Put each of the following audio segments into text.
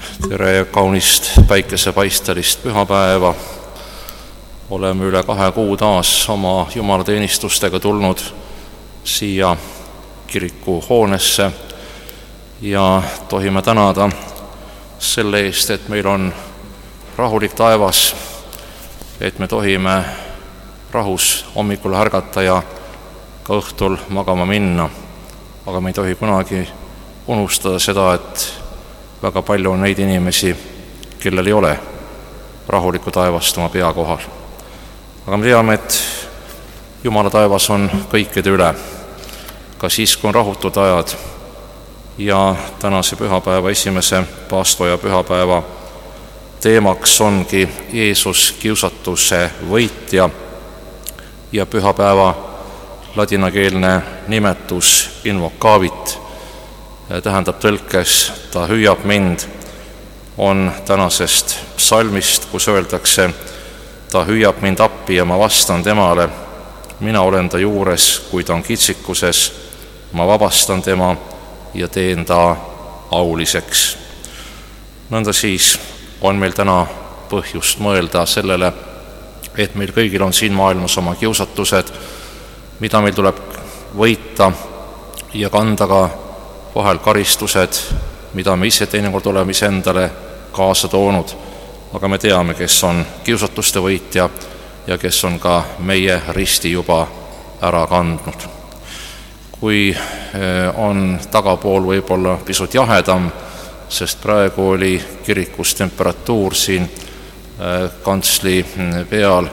Tere kaunist päikesepaistelist pühapäeva. Oleme üle 2 kuu taas oma jumalateenistustega tulnud siia kirikuhoonesse ja tohime tänada selle eest, et meil on rahulik taevas, et me tohime rahus hommikul ärgata ja ka õhtul magama minna. Aga me ei tohi kunagi unustada seda, et väga palju on neid inimesi, kellel ei ole rahulikku taevast oma pea kohal. Aga me teame, et Jumala taevas on kõikide üle, ka siis, kui on rahutud ajad. Ja tänase pühapäeva, esimese paastoja pühapäeva teemaks ongi Jeesus kiusatuse võitja ja pühapäeva ladinakeelne nimetus invocavit tähendab tõlkes ta hüüab mind, on tänasest psalmist, kus öeldakse, ta hüüab mind appi ja ma vastan temale, mina olen ta juures, kui ta on kitsikuses, ma vabastan tema ja teen ta auliseks. Nõnda siis on meil täna põhjust mõelda sellele, et meil kõigil on siin maailmas oma kiusatused, mida meil tuleb võita ja kanda ka vahel karistused, mida me ise teinekord oleme iseendale kaasa toonud, aga me teame, kes on kiusatuste võitja ja kes on ka meie risti juba ära kandnud. Kui on tagapool võib-olla pisut jahedam, sest praegu oli kirikus temperatuur siin kantsli peal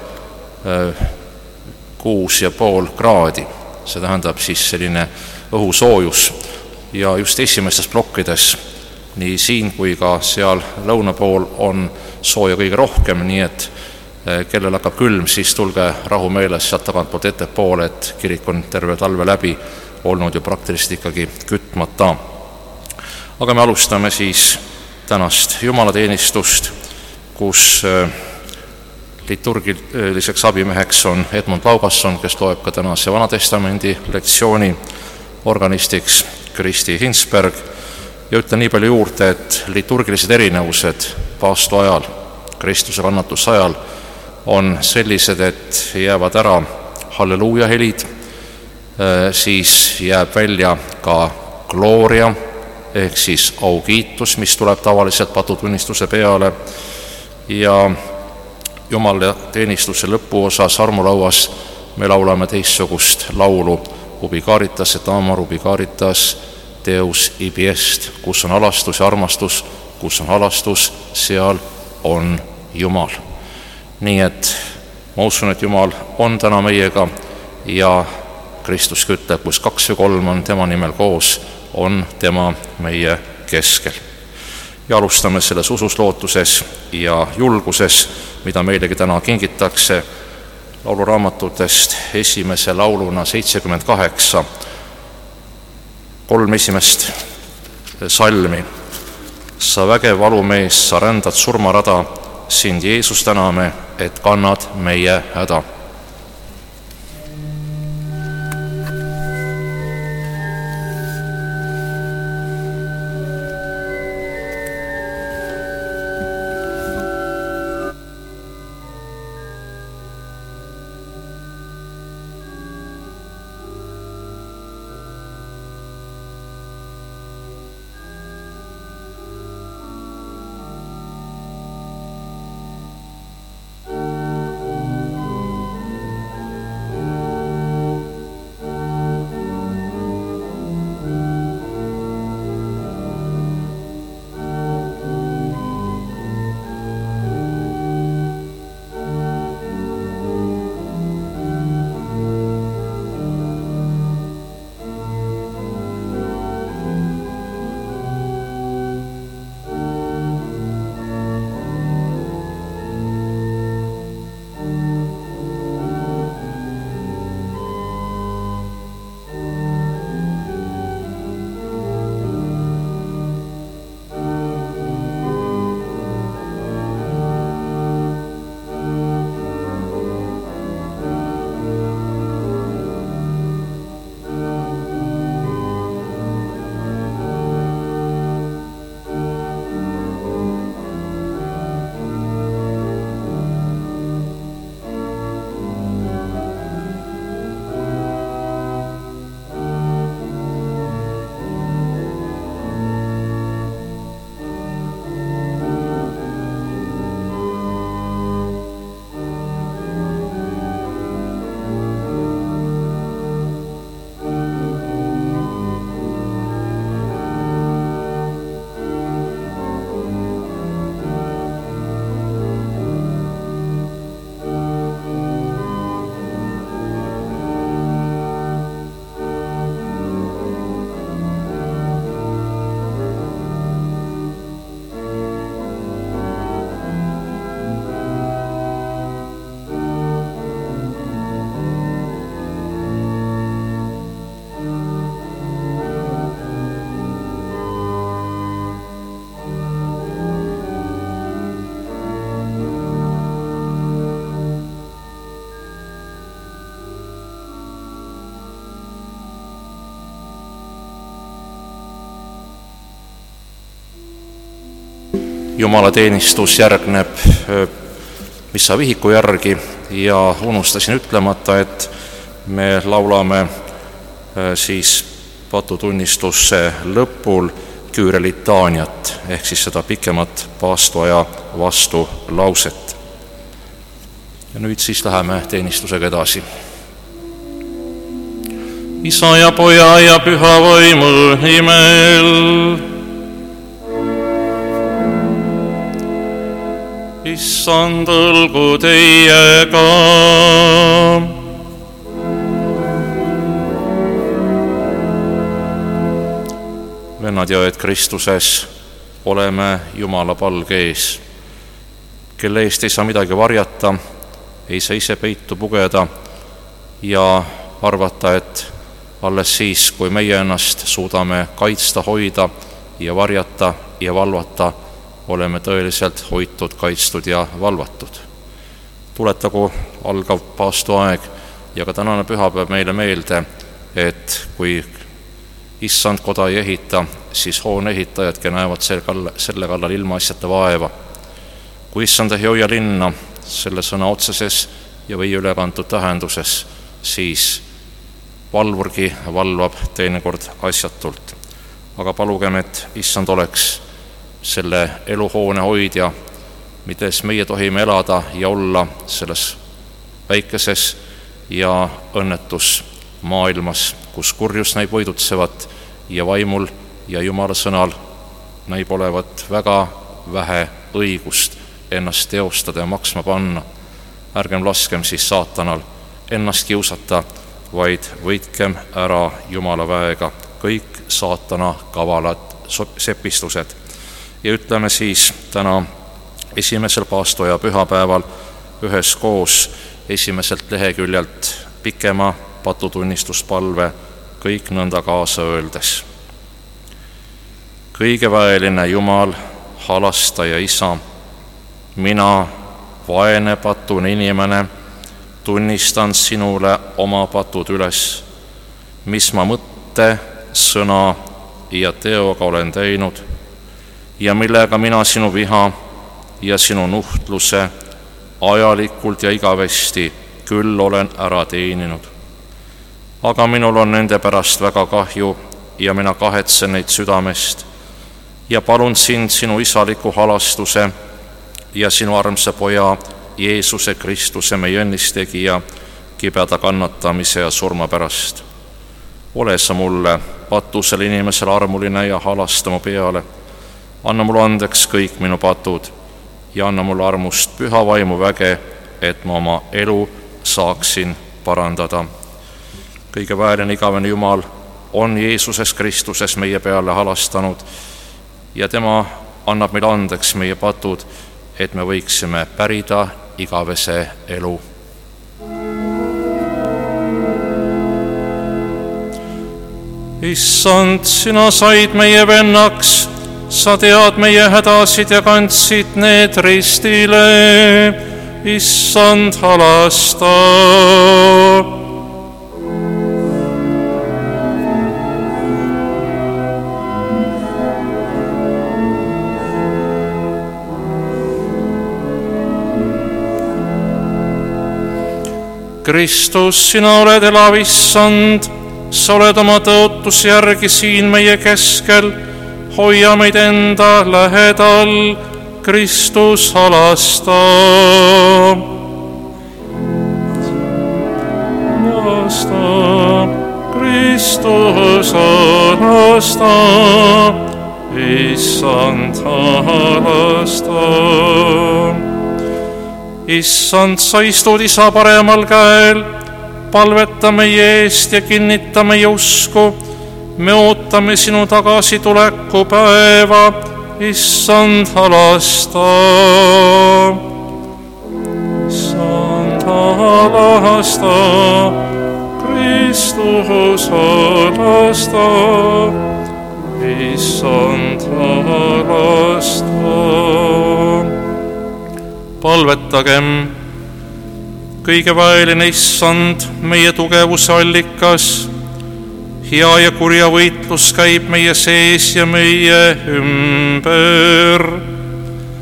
6,5 kraadi, see tähendab siis selline õhusoojus. Ja just esimestes plokkides, nii siin kui ka seal lõuna pool on sooja kõige rohkem, nii et kellel hakkab külm, siis tulge rahumeeles sealt tagantpoolt ettepoole, et kirik on terve talve läbi olnud ju praktiliselt ikkagi kütmata. Aga me alustame siis tänast jumalateenistust, kus liturgiliseks abimeheks on Edmund Laugasson, kes loeb ka tänase Vanatestamendi lektsiooni, organistiks Kristi Hinsberg, ja ütlen nii palju juurde, et liturgilised erinevused paastu ajal, Kristuse kannatuse ajal on sellised, et jäävad ära halleluuja helid, siis jääb välja ka glooria ehk siis aukiitus, mis tuleb tavaliselt patutunnistuse peale, ja Jumala teenistuse lõpuosas armulauas me laulame teistsugust laulu Ubi caritas et amor ubi caritas Deus ibi est, kus on alastus ja armastus, kus on alastus, seal on Jumal. Nii et ma usun, et Jumal on täna meiega ja Kristus ütleb, kus 2 või 3 on tema nimel koos, on tema meie keskel. Ja alustame selles usus, lootuses ja julguses, mida meilegi täna kingitakse lauluraamatutest esimese lauluna 78, 3 esimest salmi. Sa vägev valumees, sa rändad surmarada, sind Jeesus täname, et kannad meie häda. jumalateenistus järgneb missavihiku järgi ja unustasin ütlemata, et me laulame siis patutunnistusse lõpul küürelitaaniat ehk siis seda pikemat paastoaja vastu lauset. Ja nüüd siis läheme teenistusega edasi. Isa ja Poja ja Püha Vaimu nimel. Issand, olgu teiega. Vennad ja õed Kristuses, oleme Jumala palge ees, kelle eest ei saa midagi varjata, ei saa ise peitu pugeda ja arvata, et alles siis, kui meie ennast suudame kaitsta, hoida ja varjata ja valvata, oleme tõeliselt hoitud, kaitstud ja valvatud. Tuletagu algav paastuaeg ja ka tänane pühapäev meile meelde, et kui Issand koda ei ehita, siis hoone ehitajadki näevad selle kallal ilmaasjata vaeva. Kui Issand ei hoia linna selle sõna otseses ja või ülekantud tähenduses, siis valvurgi valvab teinekord asjatult. Aga palugem, et Issand oleks selle eluhoone hoidja, milles meie tohime elada ja olla selles väikeses ja õnnetus maailmas, kus kurjus näib võidutsevat ja vaimul ja Jumala sõnal näib olevat väga vähe õigust ennast teostada ja maksma panna. Ärgem laskem siis saatanal ennast kiusata, vaid võitkem ära Jumala väega kõik saatana kavalad sepistused. Ja ütleme siis täna esimesel paastoaja pühapäeval üheskoos esimeselt leheküljelt pikema patutunnistuspalve kõik nõnda kaasa öeldes. Kõigeväeline Jumal, halastaja Isa, mina, vaene patune inimene, tunnistan sinule oma patud üles, mis ma mõtte, sõna ja teoga olen teinud ja millega mina sinu viha ja sinu nuhtluse ajalikult ja igavesti küll olen ära teeninud. Aga minul on nende pärast väga kahju ja mina kahetsen neid südamest ja palun sind sinu isaliku halastuse ja sinu armsa Poja Jeesuse Kristuse, meie õnnistegija, kibeda kannatamise ja surma pärast. Ole sa mulle, patusel inimesel armuline ja halasta mu peale. Anna mulle andeks kõik minu patud ja anna mulle armust Püha Vaimu väge, et ma oma elu saaksin parandada. Kõige väeline igavene Jumal on Jeesuses Kristuses meie peale halastanud ja tema annab meile andeks meie patud, et me võiksime pärida igavese elu. Issand, sina said meie vennaks, sa tead meie hädasid ja kandsid need ristile. Issand, halasta. Kristus, sina oled elav Issand, sa oled oma tõotuse järgi siin meie keskel, hoia meid enda lähedal, Kristus, halasta. Halasta, Kristus, halasta, Issand, halasta. Issand, sa istud Isa paremal käel, palveta meie eest ja kinnita meie usku. Me ootame sinu tagasituleku päeva, Issand, halasta. Issand, halasta, Kristus, halasta, Issand, halasta. Palvetagem. Kõigeväeline Issand, meie tugevuse allikas, hea ja kurja võitlus käib meie sees ja meie ümber.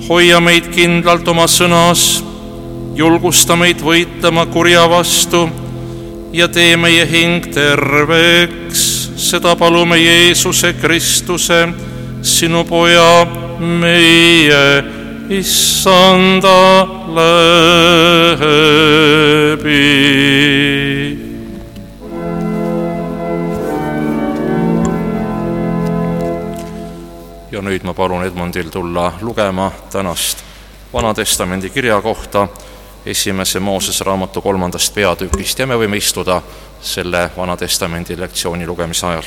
hoia meid kindlalt oma sõnas, julgusta meid võitlema kurja vastu ja tee meie hing terveks. Seda palume Jeesuse Kristuse, sinu Poja, meie Issanda läbi. Ja nüüd ma palun Edmundil tulla lugema tänast Vanatestamendi kirja kohta esimese Moosese raamatu 3. peatükist ja me võime istuda selle Vanatestamendi lektsiooni lugemise ajal.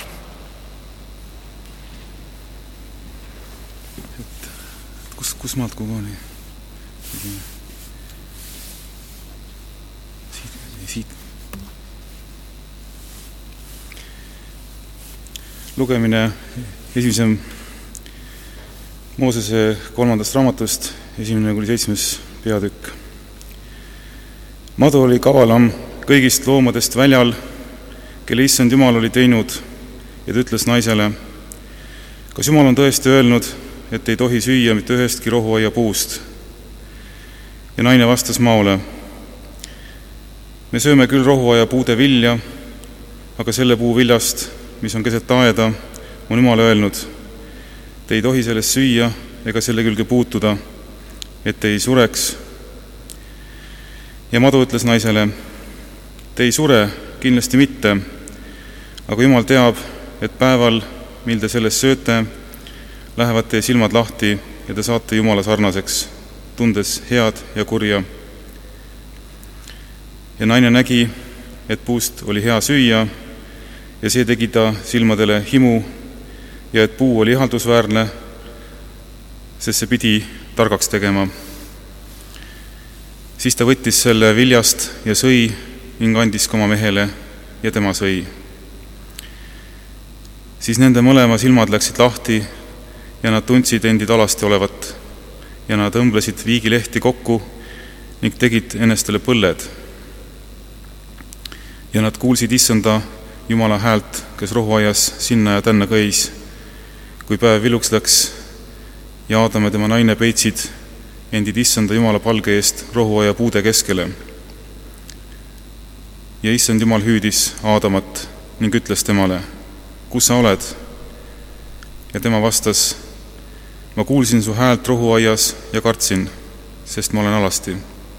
Kus maalt kuhu oli? Siit. Lugemine esimese Moosese 3. raamatust, 1-7 peatükk. Madu oli kavalam kõigist loomadest väljal, kelle Issand Jumal oli teinud, ja ta ütles naisele, kas Jumal on tõesti öelnud, et ei tohi süüa mitte ühestki rohuaia puust? Ja naine vastas maole, me sööme küll rohuaia puude vilja, aga selle puu viljast, mis on keset aeda, on Jumal öelnud, te ei tohi sellest süüa ega selle külge puutuda, et ei sureks. Ja Madu ütles naisele, te ei sure, kindlasti mitte, aga Jumal teab, et päeval, mil te sellest sööte, lähevad teie silmad lahti ja te saate Jumala sarnaseks, tundes head ja kurja. Ja naine nägi, et puust oli hea süüa ja see tegi ta silmadele himu ja et puu oli ihaldusväärne, sest see pidi targaks tegema. Siis ta võttis selle viljast ja sõi ning andis ka oma mehele ja tema sõi. Siis nende mõlema silmad läksid lahti ja nad tundsid endid alasti olevat ja nad õmblesid viigilehti kokku ning tegid ennestele põlled. Ja nad kuulsid Issanda Jumala häält, kes rohuaias sinna ja tänna kõis, kui päev viluks läks ja Aadam ja tema naine peitsid endid Issanda Jumala palge eest rohuaia puude keskele. Ja Issand Jumal hüüdis Aadamat ning ütles temale, kus sa oled? Ja tema vastas, ma kuulsin su häält rohuaias ja kartsin, sest ma olen alasti.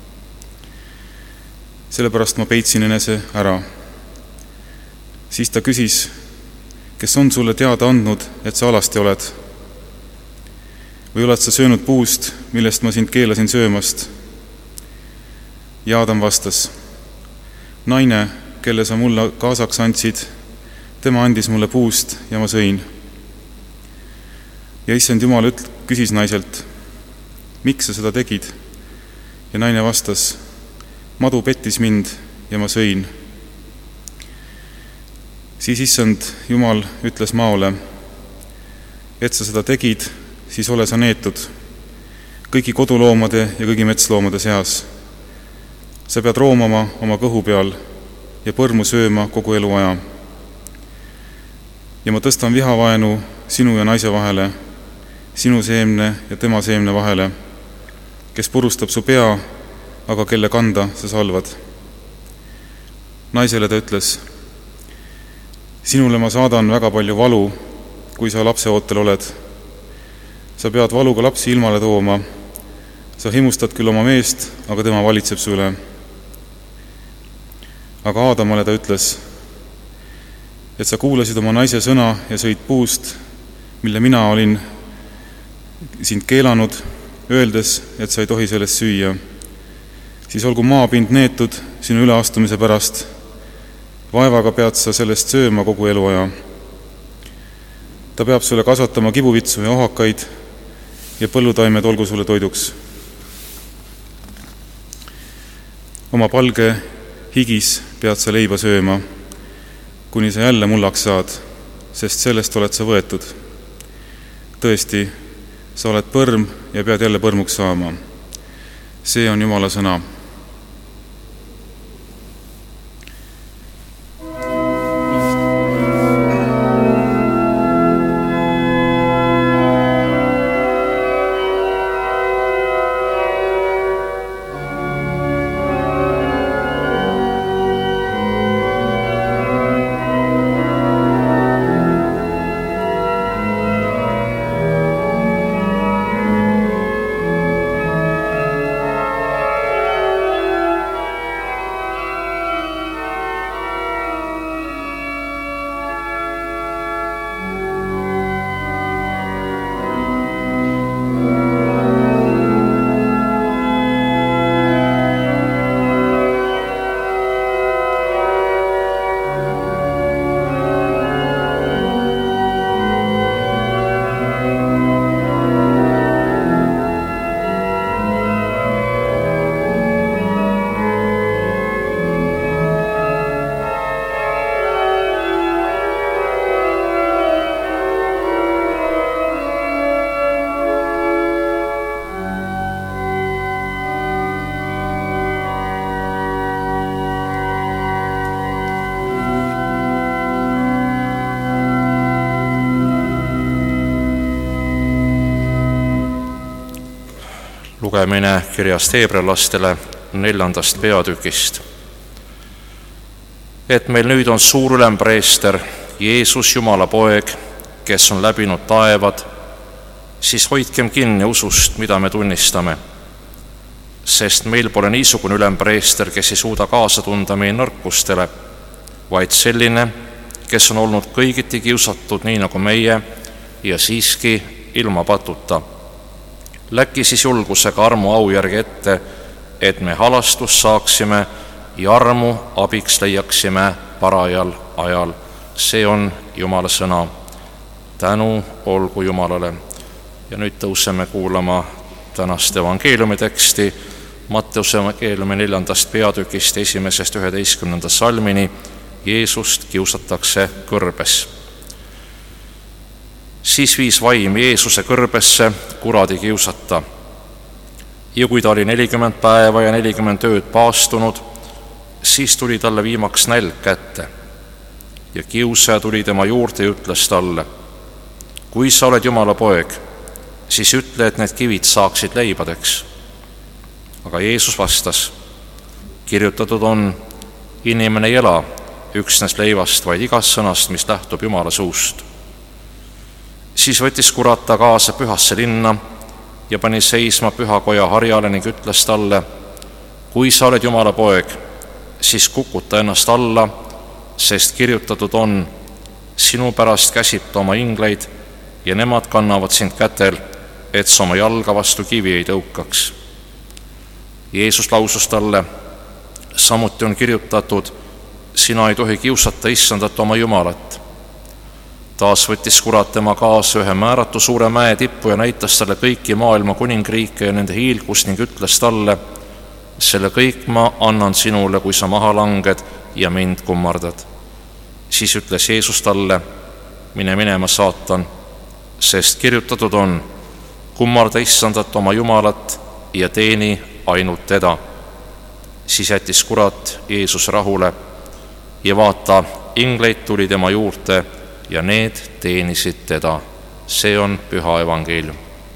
Sellepärast ma peitsin enese ära. Siis ta küsis, kes on sulle teada andnud, et sa alasti oled? Või oled sa söönud puust, millest ma sind keelasin söömast? Ja Aadam vastas, naine, kelle sa mulle kaasaks andsid, tema andis mulle puust ja ma sõin. Ja Issand Jumal küsis naiselt, miks sa seda tegid? Ja naine vastas, madu pettis mind ja ma sõin. Siis Issand Jumal ütles maole, et sa seda tegid, siis ole sa neetud kõigi koduloomade ja kõigi metsloomade seas. Sa pead roomama oma kõhu peal ja põrmu sööma kogu eluaja. Ja ma tõstan vihavaenu sinu ja naise vahele, sinu seemne ja tema seemne vahele, kes purustab su pea, aga kelle kanda sa salvad. Naisele ta ütles, sinule ma saadan väga palju valu, kui sa lapseootel oled. Sa pead valuga lapsi ilmale tooma. Sa himustad küll oma meest, aga tema valitseb su üle. Aga Aadamale ta ütles, et sa kuulasid oma naise sõna ja sõid puust, mille mina olin sind keelanud, öeldes, et sa ei tohi sellest süüa. Siis olgu maapind neetud sinu üleastumise pärast. Vaevaga pead sa sellest sööma kogu eluaja. Ta peab sulle kasvatama kibuvitsu ja ohakaid ja põllutaimed olgu sulle toiduks. Oma palge higis pead sa leiba sööma, kuni sa jälle mullaks saad, sest sellest oled sa võetud. Tõesti, sa oled põrm ja pead jälle põrmuks saama. See on Jumala sõna. Lugemine kirjast heebrealastele 4. peatükist. Et meil nüüd on suur ülempreester, Jeesus, Jumala poeg, kes on läbinud taevad, siis hoidkem kinni usust, mida me tunnistame. Sest meil pole niisugune ülempreester, kes ei suuda kaasa tunda meie nõrkustele, vaid selline, kes on olnud kõigiti kiusatud nii nagu meie ja siiski ilma patuta. Läki siis julgusega armu au järgi ette, et me halastust saaksime ja armu abiks leiaksime parajal ajal. See on Jumala sõna. Tänu olgu Jumalale. Ja nüüd tõuseme kuulama tänast evangeeliumi teksti, Matteuse evangeeliumi 4. peatükist 1.–11. salmini. Jeesust kiusatakse kõrbes. Siis viis vaim Jeesuse kõrbesse kuradi kiusata. Ja kui ta oli 40 päeva ja 40 ööd paastunud, siis tuli talle viimaks nälg kätte. Ja kiusaja tuli tema juurde ja ütles talle: kui sa oled Jumala poeg, siis ütle, et need kivid saaksid leibadeks. Aga Jeesus vastas: kirjutatud on, inimene ei ela üksnes leivast, vaid igast sõnast, mis lähtub Jumala suust. Siis võttis kurat ta kaasa pühasse linna ja pani seisma pühakoja harjale ning ütles talle: kui sa oled Jumala poeg, siis kukuta ennast alla, sest kirjutatud on, sinu pärast käsib ta oma ingleid ja nemad kannavad sind kätel, et sa oma jalga vastu kivi ei tõukaks. Jeesus lausus talle: samuti on kirjutatud, sina ei tohi kiusata Issandat oma Jumalat. Taas võttis kurat tema kaasa ühe määratu suure mäe tippu ja näitas talle kõiki maailma kuningriike ja nende hiilgust ning ütles talle: selle kõik ma annan sinule, kui sa maha langed ja mind kummardad. Siis ütles Jeesus talle: mine minema, saatan, sest kirjutatud on, kummarda Issandat oma Jumalat ja teeni ainult teda. Siis jättis kurat Jeesus rahule ja vaata, ingleid tuli tema juurde ja need teenisid teda. See on püha evangeelium.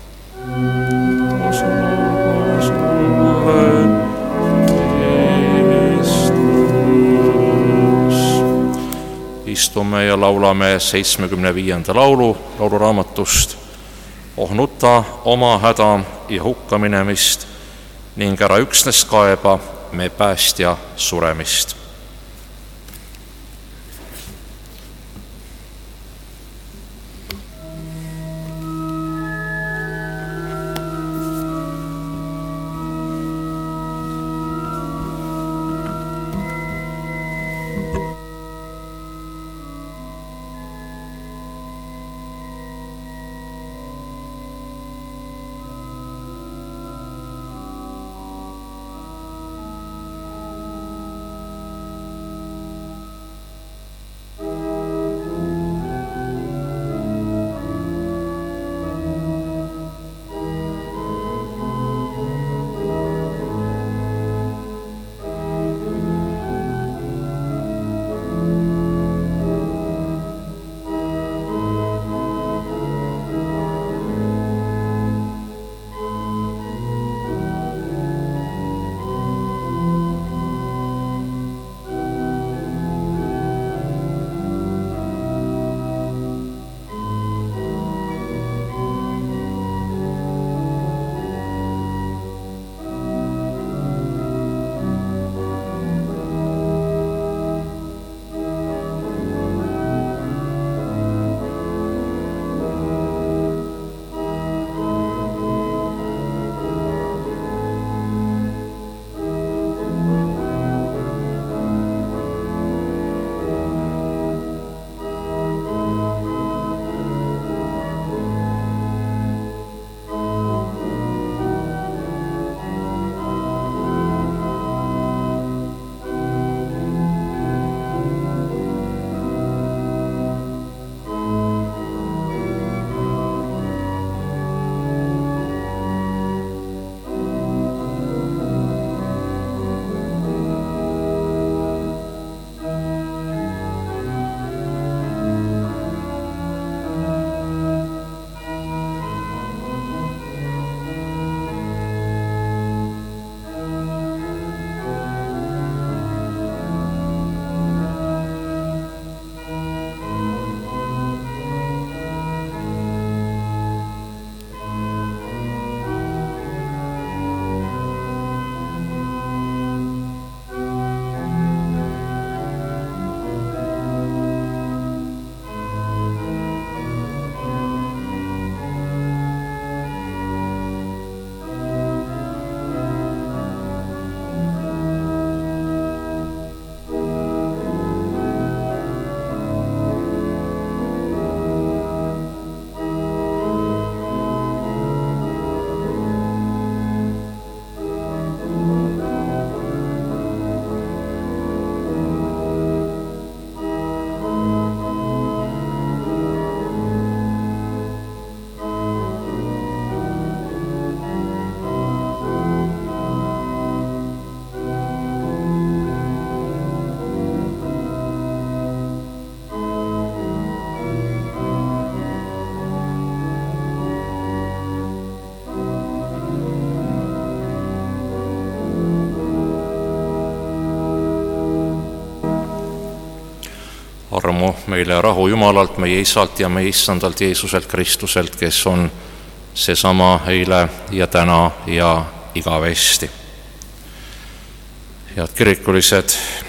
Istume ja laulame 75. lauluraamatust. Oh nuta oma häda ja hukkaminemist ning ära üksnes kaeba me päästja suremist. armu meile ja rahu Jumalalt, meie Isalt ja meie Issandalt Jeesuselt Kristuselt, kes on seesama eile ja täna ja igavesti. Head kirikulised,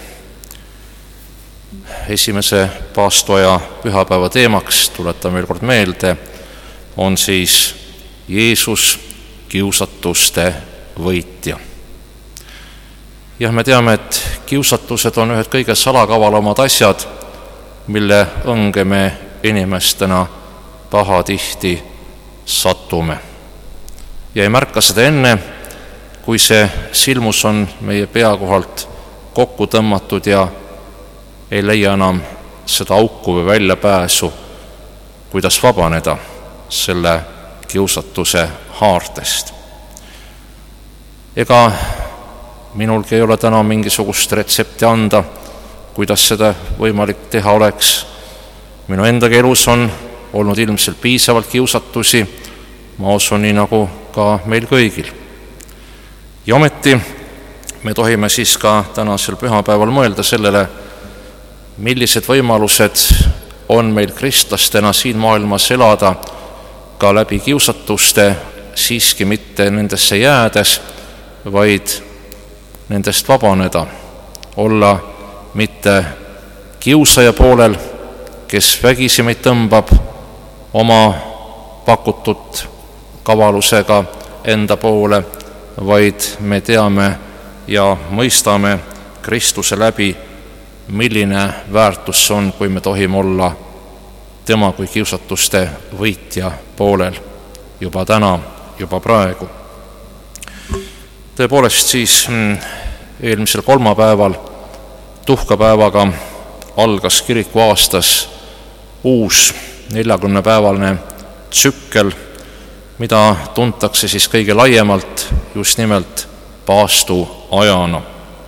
esimese paastoaja pühapäeva teemaks, tuletan veel kord meelde, on siis Jeesus, kiusatuste võitja. Jah, me teame, et kiusatused on ühed kõige salakavalamad asjad, mille õnge me inimestena pahatihti satume. Ja ei märka seda enne, kui see silmus on meie pea kohalt kokku tõmmatud ja ei leia enam seda auku või väljapääsu, kuidas vabaneda selle kiusatuse haartest. Ega minulgi ei ole täna mingisugust retsepti anda, kuidas seda võimalik teha oleks. Minu endagi elus on olnud ilmselt piisavalt kiusatusi, ma usun, nii nagu ka meil kõigil. Ja ometi me tohime siis ka tänasel pühapäeval mõelda sellele, millised võimalused on meil kristlastena siin maailmas elada ka läbi kiusatuste, siiski mitte nendesse jäädes, vaid nendest vabaneda, olla mitte kiusaja poolel, kes vägisi meid tõmbab oma pakutud kavalusega enda poole, vaid me teame ja mõistame Kristuse läbi, milline väärtus on, kui me tohime olla tema kui kiusatuste võitja poolel juba täna, juba praegu. Tõepoolest siis eelmisel kolmapäeval, tuhkapäevaga, algas kiriku aastas uus 40-päevane tsükkel, mida tuntakse siis kõige laiemalt just nimelt paastu ajana.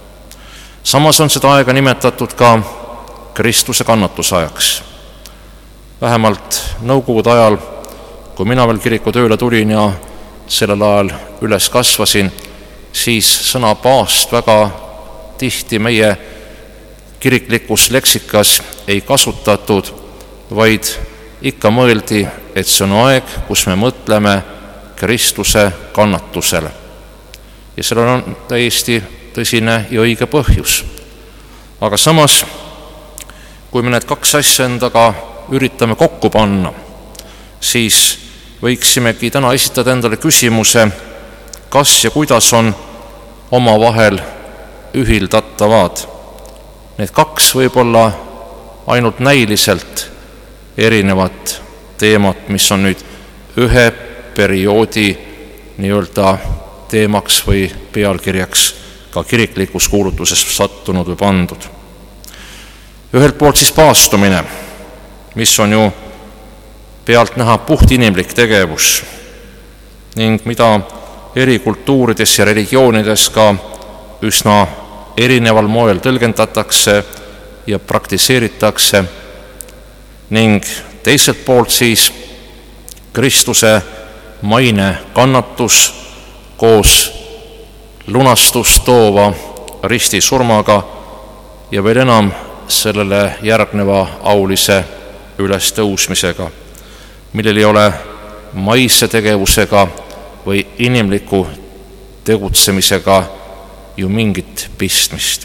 Samas on seda aega nimetatud ka Kristuse kannatusajaks. Vähemalt nõukogude ajal, kui mina veel kiriku tööle tulin ja sellel ajal üles kasvasin, siis sõna paast väga tihti meie kiriklikus leksikas ei kasutatud, vaid ikka mõeldi, et see on aeg, kus me mõtleme Kristuse kannatusele. Ja sellel on täiesti tõsine ja õige põhjus. Aga samas, kui me need kaks asja endaga üritame kokku panna, siis võiksimegi täna esitada endale küsimuse, kas ja kuidas on omavahel ühildatavad. Need kaks võib-olla ainult näiliselt erinevat teemat, mis on nüüd ühe perioodi nii-öelda teemaks või pealkirjaks ka kiriklikus kuulutuses sattunud või pandud. Ühelt poolt siis paastumine, mis on ju pealt näha puhtinimlik tegevus ning mida eri kultuurides ja religioonides ka üsna erineval moel tõlgendatakse ja praktiseeritakse, ning teiselt poolt siis Kristuse maine kannatus koos lunastust toova ristisurmaga ja veel enam sellele järgneva aulise ülestõusmisega, millel ei ole maise tegevusega või inimliku tegutsemisega ju mingit pistmist.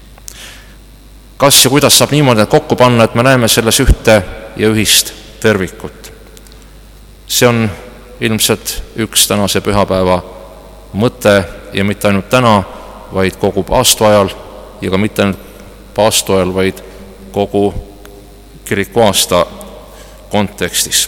Kas ja kuidas saab niimoodi kokku panna, et me näeme selles ühte ja ühist tervikut? See on ilmselt üks tänase pühapäeva mõte ja mitte ainult täna, vaid kogu paastuajal ja ka mitte ainult paastuajal, vaid kogu kirikuaasta kontekstis.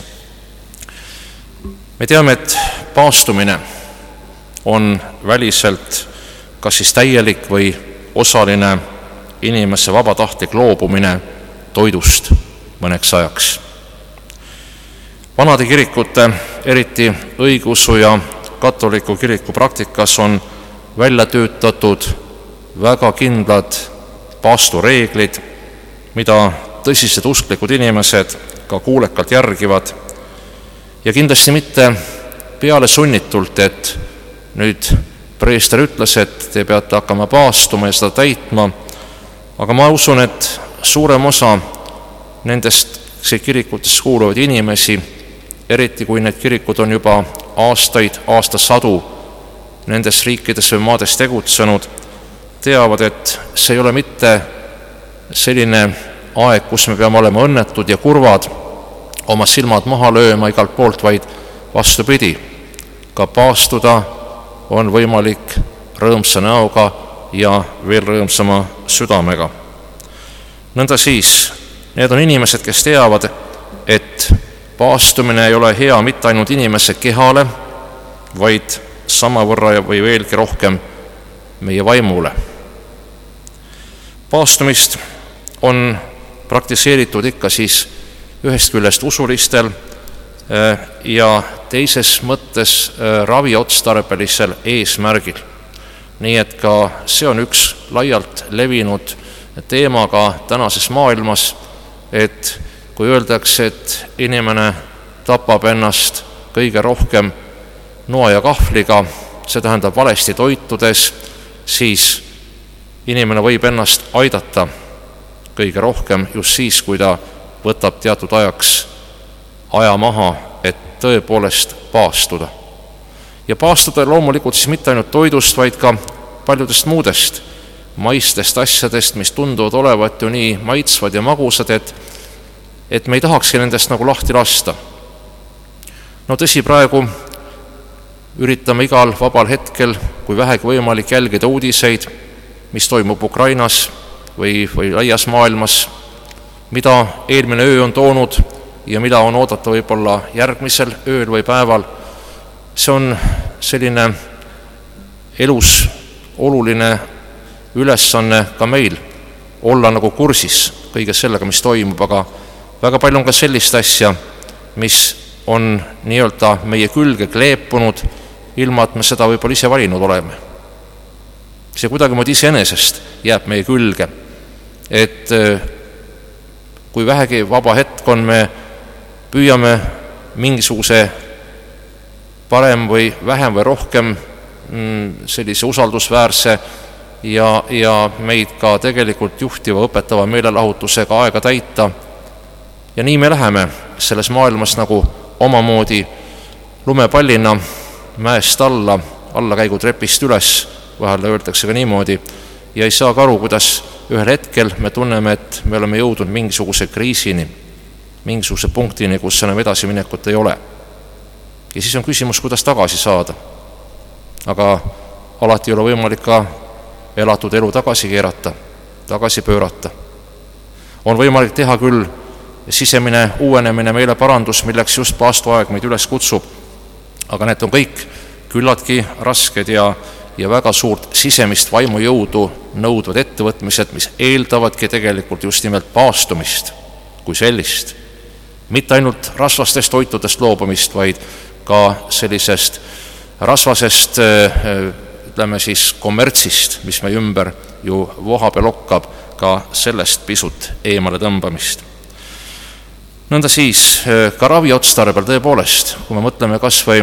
Me teame, et paastumine on väliselt kas siis täielik või osaline inimese vabatahtlik loobumine toidust mõneks ajaks. Vanade kirikute, eriti õigeusu ja katoliku kiriku praktikas on välja töötatud väga kindlad paastureeglid, mida tõsised usklikud inimesed ka kuulekalt järgivad ja kindlasti mitte peale sunnitult, et nüüd preester ütles, et te peate hakkama paastuma ja seda täitma, aga ma usun, et suurem osa nendest kirikutesse kuuluvaid inimesi, eriti kui need kirikud on juba aastaid, aastasadu nendes riikides või maades tegutsenud, teavad, et see ei ole mitte selline aeg, kus me peame olema õnnetud ja kurvad, oma silmad maha lööma igalt poolt, vaid vastupidi, ka paastuda on võimalik rõõmsa näoga ja veel rõõmsama südamega. Nõnda siis, need on inimesed, kes teavad, et paastumine ei ole hea mitte ainult inimese kehale, vaid samavõrra või veelgi rohkem meie vaimule. Paastumist on praktiseeritud ikka siis ühest küljest usulistel ja teises mõttes raviotstarbelisel eesmärgil. Nii et ka see on üks laialt levinud teema ka tänases maailmas, et kui öeldakse, et inimene tapab ennast kõige rohkem noa ja kahvliga, see tähendab valesti toitudes, siis inimene võib ennast aidata kõige rohkem just siis, kui ta võtab teatud ajaks aja maha, et tõepoolest paastuda. Ja paastuda loomulikult siis mitte ainult toidust, vaid ka paljudest muudest maistest asjadest, mis tunduvad olevat ju nii maitsvad ja magusad, et me ei tahakski nendest nagu lahti lasta. No tõsi, praegu üritame igal vabal hetkel, kui vähegi võimalik, jälgida uudiseid, mis toimub Ukrainas või laias maailmas, mida eelmine öö on toonud ja mida on oodata võib-olla järgmisel ööl või päeval. See on selline elus oluline ülesanne ka meil, olla nagu kursis kõige sellega, mis toimub, aga väga palju on ka sellist asja, mis on nii-öelda meie külge kleepunud, ilma et me seda võib-olla ise valinud oleme. See kuidagi moodi iseenesest jääb meie külge, et kui vähegi vaba hetk on, me püüame mingisuguse parem või vähem või rohkem sellise usaldusväärse ja meid ka tegelikult juhtiva õpetava meelelahutusega aega täita. Ja nii me läheme selles maailmas nagu omamoodi lumepallina mäest allakäigu trepist üles, vahel öeldakse ka niimoodi, ja ei saa ka aru, kuidas ühel hetkel me tunneme, et me oleme jõudnud mingisuguse kriisini, mingisuguse punktini, kus enam edasiminekut ei ole. Ja siis on küsimus, kuidas tagasi saada. Aga alati ei ole võimalik ka elatud elu tagasi keerata, tagasi pöörata. On võimalik teha küll sisemine uuenemine, meile parandus, milleks just paastuaeg meid üles kutsub, aga need on kõik küllaltki rasked ja väga suurt sisemist vaimujõudu nõudvad ettevõtmised, mis eeldavadki tegelikult just nimelt paastumist kui sellist. Mitte ainult rasvastest toitudest loobumist, vaid ka sellisest rasvasest, ütleme siis kommertsist, mis meie ümber ju vohab ja lokkab, ka sellest pisut eemale tõmbamist. Nõnda siis ka raviotstarbel tõepoolest, kui me mõtleme kas või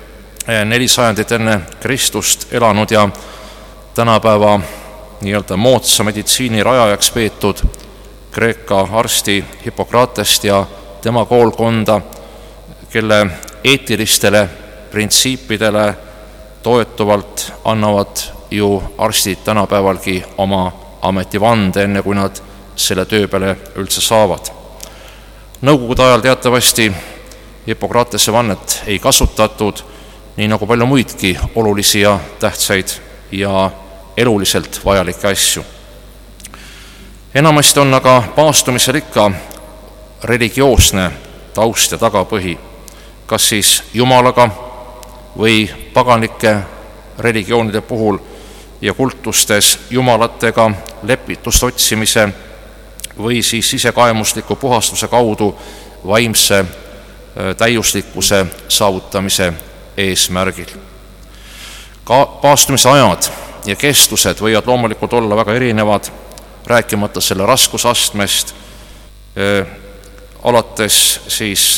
400 enne Kristust elanud ja tänapäeva nii-öelda moodsa meditsiini rajajaks peetud Kreeka arsti Hippokratest ja tema koolkonda, kelle eetilistele printsiipidele toetuvalt annavad ju arstid tänapäevalgi oma ametivande, enne kui nad selle töö peale üldse saavad. Nõukogude ajal teatavasti Hippokratese vannet ei kasutatud, nii nagu palju muidki olulisi ja tähtsaid ja eluliselt vajalikke asju. Enamasti on aga paastumisel ikka religioosne taust ja tagapõhi, kas siis Jumalaga või paganike religioonide puhul ja kultustes jumalatega lepitust otsimise või siis sisekaemusliku puhastuse kaudu vaimse täiuslikkuse saavutamise eesmärgil. Ka paastumise ajad ja kestused võivad loomulikult olla väga erinevad, rääkimata selle raskusastmest, alates siis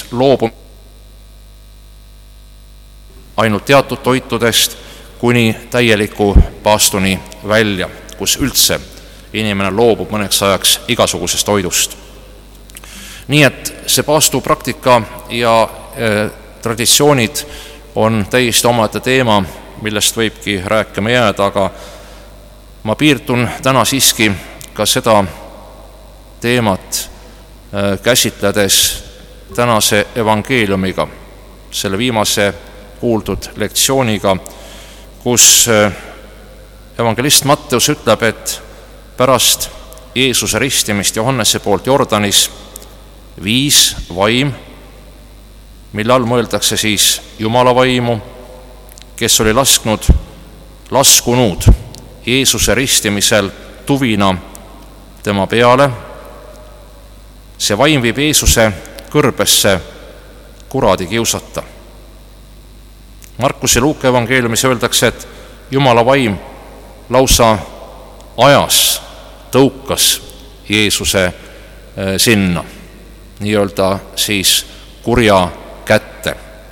ainult teatud toitudest kuni täieliku paastuni välja, kus üldse inimene loobub mõneks ajaks igasugusest toidust. Nii et see paastupraktika ja traditsioonid on täiesti omaette teema, millest võibki rääkima jääda, aga ma piirdun täna siiski ka seda teemat käsitledes tänase evangeeliumiga, selle viimase kuuldud lektsiooniga, kus evangelist Matteus ütleb, et pärast Jeesuse ristimist Johannese poolt Jordanis viis vaim, mille all mõeldakse siis Jumala vaimu, kes oli laskunud Jeesuse ristimisel tuvina tema peale. See vaim viib Jeesuse kõrbesse kuradi kiusata. Markuse Luuka evangeeliumis öeldakse, et Jumala vaim lausa ajas tõukas Jeesuse sinna, nii-öelda siis kurja kätte.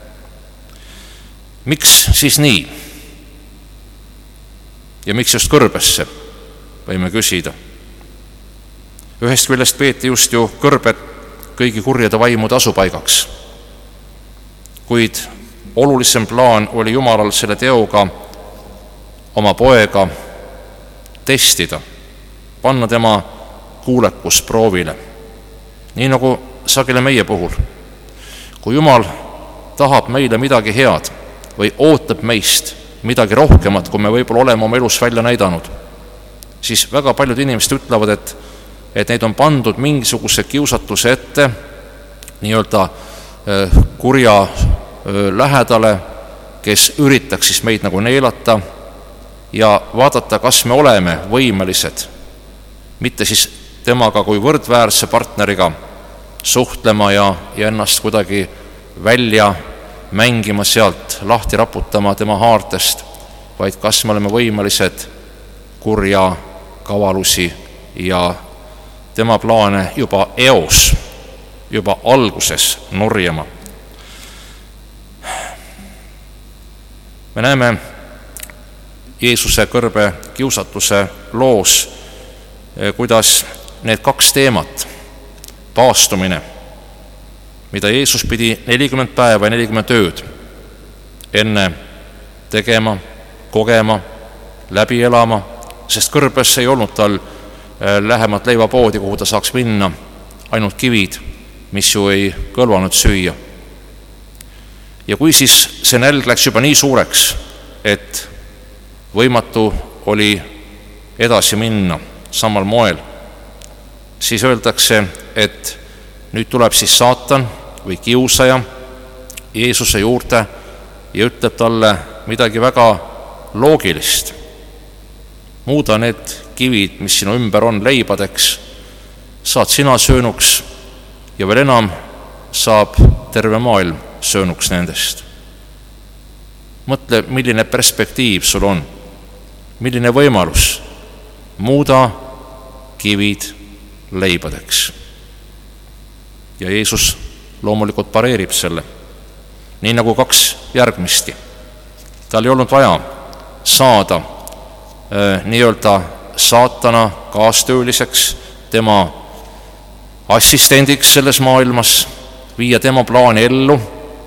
Miks siis nii? Ja miks just kõrbesse, võime küsida. Ühest küljest peeti just ju kõrbet kõigi kurjade vaimude asupaigaks. Kuid olulisem plaan oli Jumalal selle teoga oma poega testida, panna tema kuulekus proovile. Nii nagu sageli meie puhul. Kui Jumal tahab meile midagi head või ootab meist midagi rohkemat, kui me võib-olla oleme oma elus välja näidanud, siis väga paljud inimesed ütlevad, et neid on pandud mingisuguse kiusatuse ette nii-öelda kurja lähedale, kes üritaks siis meid nagu neelata ja vaadata, kas me oleme võimelised mitte siis temaga kui võrdväärse partneriga suhtlema ja ennast kuidagi välja mängima sealt, lahti raputama tema haartest, vaid kas me oleme võimelised kurja kavalusi ja tema plaane juba eos, juba alguses nurjama. Me näeme Jeesuse kõrbe kiusatuse loos, kuidas need kaks teemat, paastumine, mida Jeesus pidi 40 päeva ja 40 ööd enne tegema, kogema, läbi elama, sest kõrbes ei olnud tal lähemat leivapoodi, kuhu ta saaks minna, ainult kivid, mis ju ei kõlvanud süüa. Ja kui siis see nälg läks juba nii suureks, et võimatu oli edasi minna samal moel, siis öeldakse, et nüüd tuleb siis saatan või kiusaja Jeesuse juurde ja ütleb talle midagi väga loogilist. Muuda need kivid, mis sinu ümber on, leibadeks, saad sina söönuks ja veel enam saab terve maailm söönuks nendest. Mõtle, milline perspektiiv sul on, milline võimalus muuda kivid leibadeks. Ja Jeesus loomulikult pareerib selle, nii nagu kaks järgmistki. Tal ei olnud vaja saada nii-öelda saatana kaastööliseks, tema assistendiks selles maailmas, viia tema plaani ellu,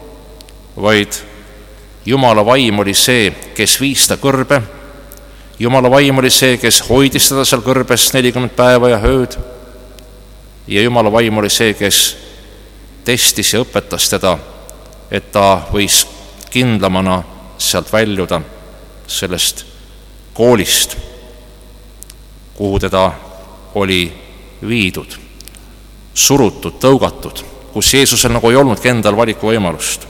vaid Jumala vaim oli see, kes viis ta kõrbe. Jumala vaim oli see, kes hoidis teda seal kõrbes 40 päeva ja ööd. Ja Jumala vaim oli see, kes testis ja õpetas teda, et ta võis kindlamana sealt väljuda sellest koolist, kuhu teda oli viidud, surutud, tõugatud, kus Jeesusel nagu ei olnudki endal valikuvõimalust.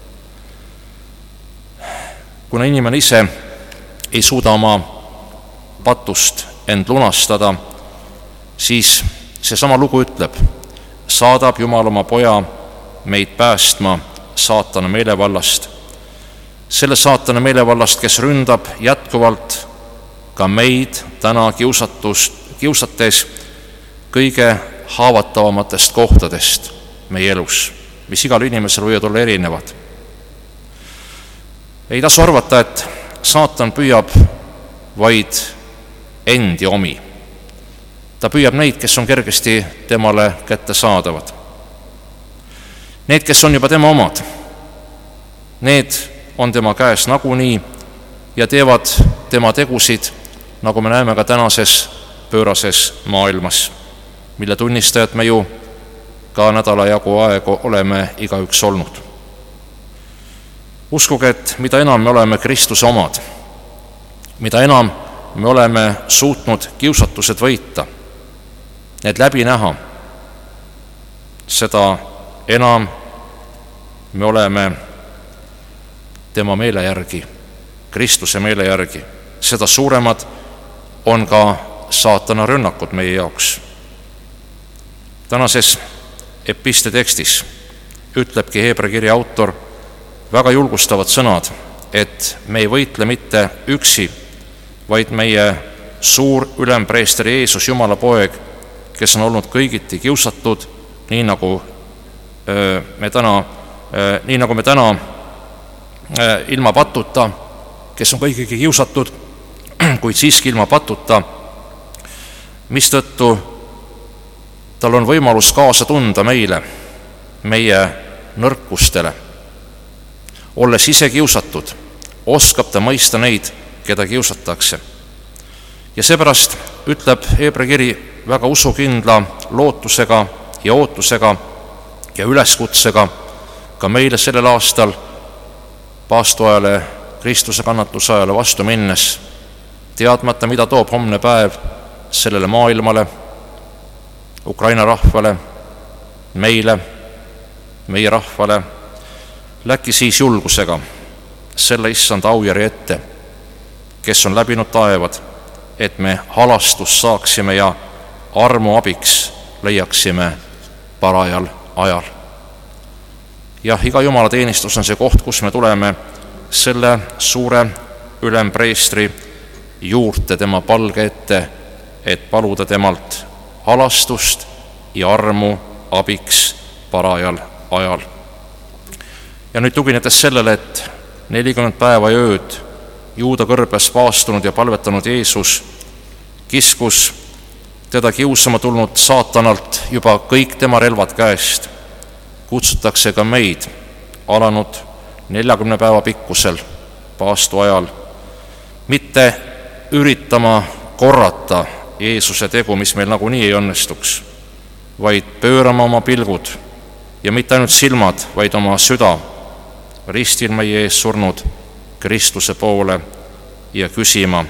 Kuna inimene ise ei suuda oma patust end lunastada, siis seesama lugu ütleb, saadab Jumal oma poja meid päästma saatana meelevallast. Selle saatana meelevallast, kes ründab jätkuvalt ka meid täna kiusates kõige haavatavamatest kohtadest meie elus, mis igal inimesel võivad olla erinevad. Ei tasu arvata, et saatan püüab vaid endi omi. Ta püüab neid, kes on kergesti temale kätte saadavad. Need, kes on juba tema omad, need on tema käes nagunii ja teevad tema tegusid, nagu me näeme ka tänases pöörases maailmas, mille tunnistajad me ju ka nädala jagu aegu oleme igaüks olnud. Uskuge, et mida enam me oleme Kristuse omad, mida enam me oleme suutnud kiusatused võita, need läbi näha, seda enam me oleme tema meele järgi, Kristuse meele järgi, seda suuremad on ka saatana rünnakud meie jaoks. Tänases episte tekstis ütlebki Heebra kirja autor väga julgustavad sõnad, et me ei võitle mitte üksi, vaid meie suur ülempreester Jeesus, Jumala poeg, kes on olnud kõigiti kiusatud, nii nagu me täna ilma patuta, kes on kõigigi kiusatud, kuid siiski ilma patuta, mistõttu tal on võimalus kaasa tunda meile, meie nõrkustele. Olles ise kiusatud, oskab ta mõista neid, keda kiusatakse. Ja seepärast ütleb Heebra kiri väga usukindla lootusega ja ootusega ja üleskutsega ka meile sellel aastal paastuajale, Kristuse kannatuse ajale vastu minnes, teadmata, mida toob homne päev sellele maailmale, Ukraina rahvale, meile, meie rahvale, läki siis julgusega selle issand aujärje ette, kes on läbinud taevad, et me halastust saaksime ja armu abiks leiaksime parajal ajal. Jah, iga jumalateenistus on see koht, kus me tuleme selle suure ülempreestri juurte tema palge ette, et paluda temalt halastust ja armu abiks parajal ajal. Ja nüüd tuginedes sellele, et 40 päeva ja ööd Juuda kõrbes paastunud ja palvetanud Jeesus kiskus teda kiusama tulnud saatanalt juba kõik tema relvad käest, kutsutakse ka meid alanud 40 päeva pikkusel paastu ajal mitte üritama korrata Jeesuse tegu, mis meil nagunii ei õnnestuks, vaid pöörama oma pilgud ja mitte ainult silmad, vaid oma süda ristil meie ees surnud Kristuse poole ja küsima,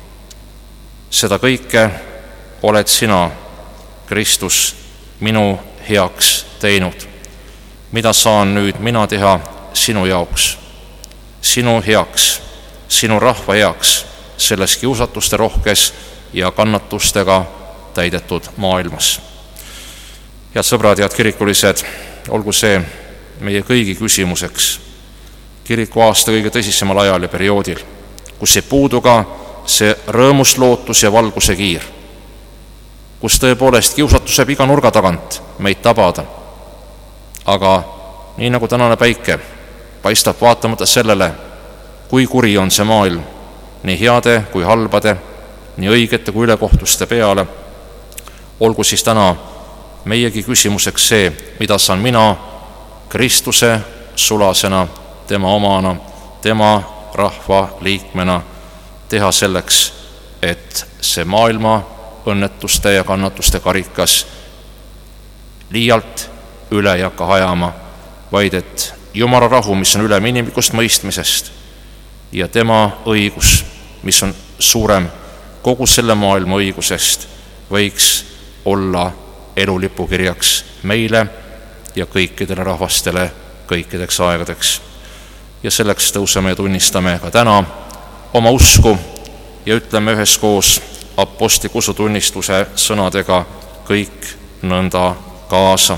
seda kõike oled sina, Kristus, minu heaks teinud. Mida saan nüüd mina teha sinu jaoks, sinu heaks, sinu rahva heaks, selles kiusatuste rohkes ja kannatustega täidetud maailmas. Head sõbrad, head kirikulised, olgu see meie kõigi küsimuseks kiriku aasta kõige tõsisemal ajal ja perioodil, kus ei puudu ka see rõõmus lootus ja valguse kiir, kus tõepoolest kiusatus jääb iga nurga tagant meid tabada. Aga nii nagu tänane päike paistab vaatamata sellele, kui kuri on see maailm, nii heade kui halbade, nii õigete kui ülekohtuste peale, olgu siis täna meiegi küsimuseks see, mida saan mina Kristuse sulasena, tema omana, tema rahva liikmena teha selleks, et see maailma õnnetuste ja kannatuste karikas liialt üle ei hakka hajama, vaid et Jumala rahu, mis on ülem inimlikust mõistmisest ja tema õigus, mis on suurem kogu selle maailma õigusest, võiks olla elulipukirjaks meile ja kõikidele rahvastele kõikideks aegadeks. Ja selleks tõuseme ja tunnistame ka täna oma usku ja ütleme üheskoos apostliku usutunnistuse sõnadega kõik nõnda kaasa.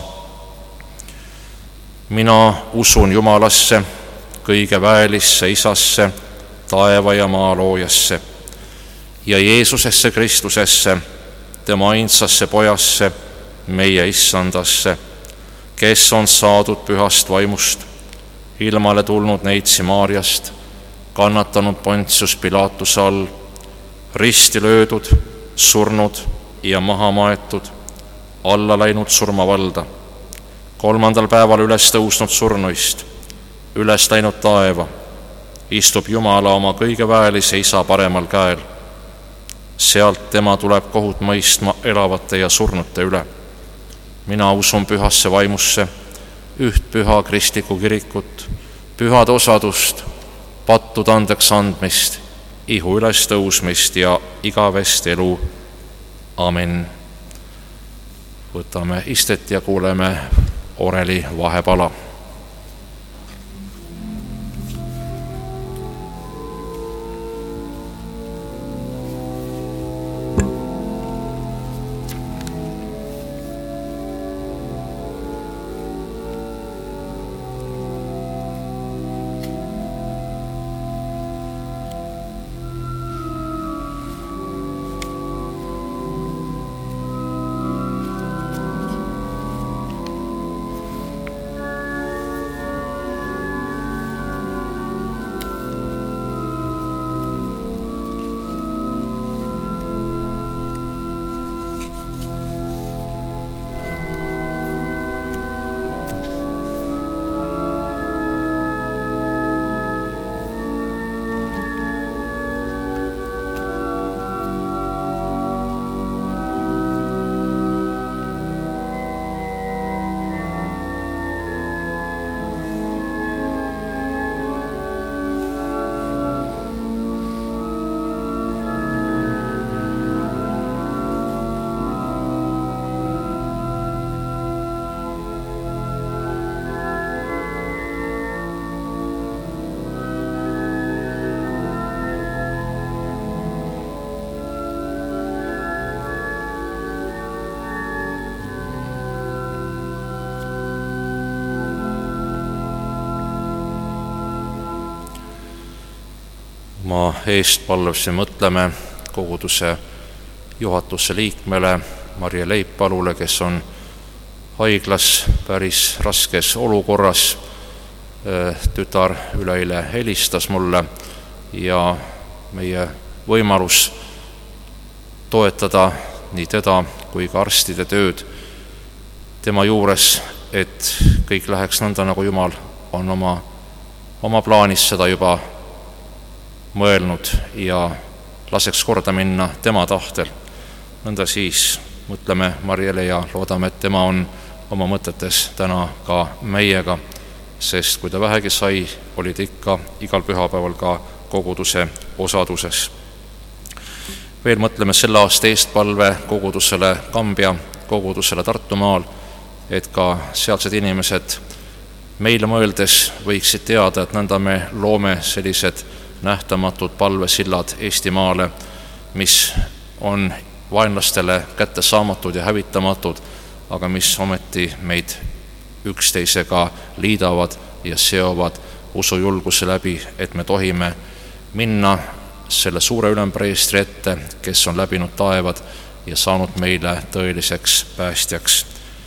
Mina usun Jumalasse, kõige väelisse Isasse, taeva ja maa loojasse ja Jeesusesse Kristusesse, tema ainsasse pojasse, meie issandasse, kes on saadud pühast vaimust, ilmale tulnud neitsi Maarjast, kannatanud Pontius Pilatuse all, risti löödud, surnud ja maha maetud, alla läinud surmavalda, 3. päeval üles tõusnud surnuist, üles läinud taeva, istub Jumala oma kõigeväelise Isa paremal käel. Sealt tema tuleb kohut mõistma elavate ja surnute üle. Mina usun pühasse vaimusse, üht püha kristlikku kirikut, pühade osadust, pattude andeks andmist, ihu ülestõusmist ja igavest elu. Amen. Võtame istet ja kuuleme oreli vahepala. Ma eestpalvesse mõtleme koguduse juhatuse liikmele Marje Leippalule, kes on haiglas päris raskes olukorras. Tütar üleeile helistas mulle ja meie võimalus toetada nii teda kui ka arstide tööd tema juures, et kõik läheks nõnda, nagu Jumal on oma plaanis seda juba mõelnud ja laseks korda minna tema tahtel. Nõnda siis mõtleme Marjele ja loodame, et tema on oma mõtetes täna ka meiega, sest kui ta vähegi sai, oli ta ikka igal pühapäeval ka koguduse osaduses. Veel mõtleme selle aasta eestpalve kogudusele Kambja, kogudusele Tartumaal, et ka sealsed inimesed meile mõeldes võiksid teada, et nõnda me loome sellised nähtamatud palvesillad Eestimaale, mis on vaenlastele kättesaamatud ja hävitamatud, aga mis ometi meid üksteisega liidavad ja seovad usujulguse läbi, et me tohime minna selle suure ülempreestri ette, kes on läbinud taevad ja saanud meile tõeliseks päästjaks.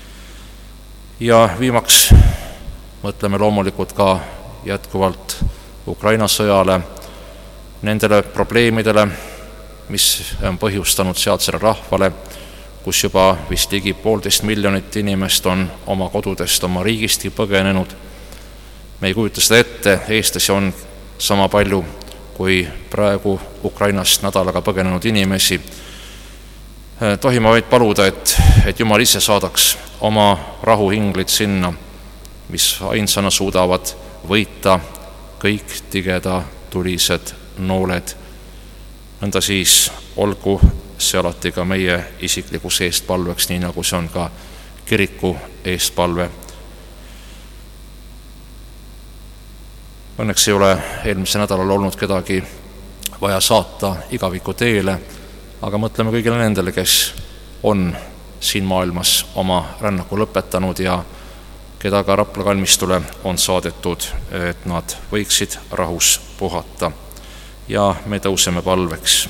Ja viimaks mõtleme loomulikult ka jätkuvalt Ukraina sõjale, nendele probleemidele, mis on põhjustanud sealsele rahvale, kus juba vist ligi 1,5 miljonit inimest on oma kodudest, oma riigist põgenenud. Me ei kujuta seda ette, eestlasi on sama palju kui praegu Ukrainast nädalaga põgenenud inimesi. Tohime vaid paluda, et Jumal ise saadaks oma rahuhinglid sinna, mis ainsana suudavad võita kõik tigeda tulised nooled. Nõnda siis olgu see alati ka meie isiklikus eestpalveks, nii nagu see on ka kiriku eestpalve. Õnneks ei ole eelmisel nädalal olnud kedagi vaja saata igaviku teele, aga mõtleme kõigile nendele, kes on siin maailmas oma rännaku lõpetanud ja keda ka Rapla kalmistule on saadetud, et nad võiksid rahus puhata. Ja me tõuseme palveks.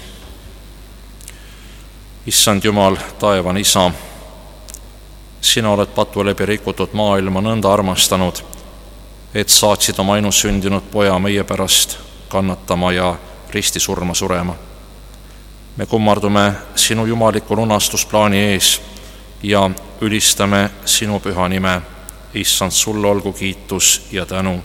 Issand Jumal, taevane Isa, sina oled patu läbi rikutud maailma nõnda armastanud, et saatsid oma ainusündinud poja meie pärast kannatama ja ristisurma surema. Me kummardume sinu jumaliku lunastusplaani ees ja ülistame sinu püha nime, Issand, sulle olgu kiitus ja tänu.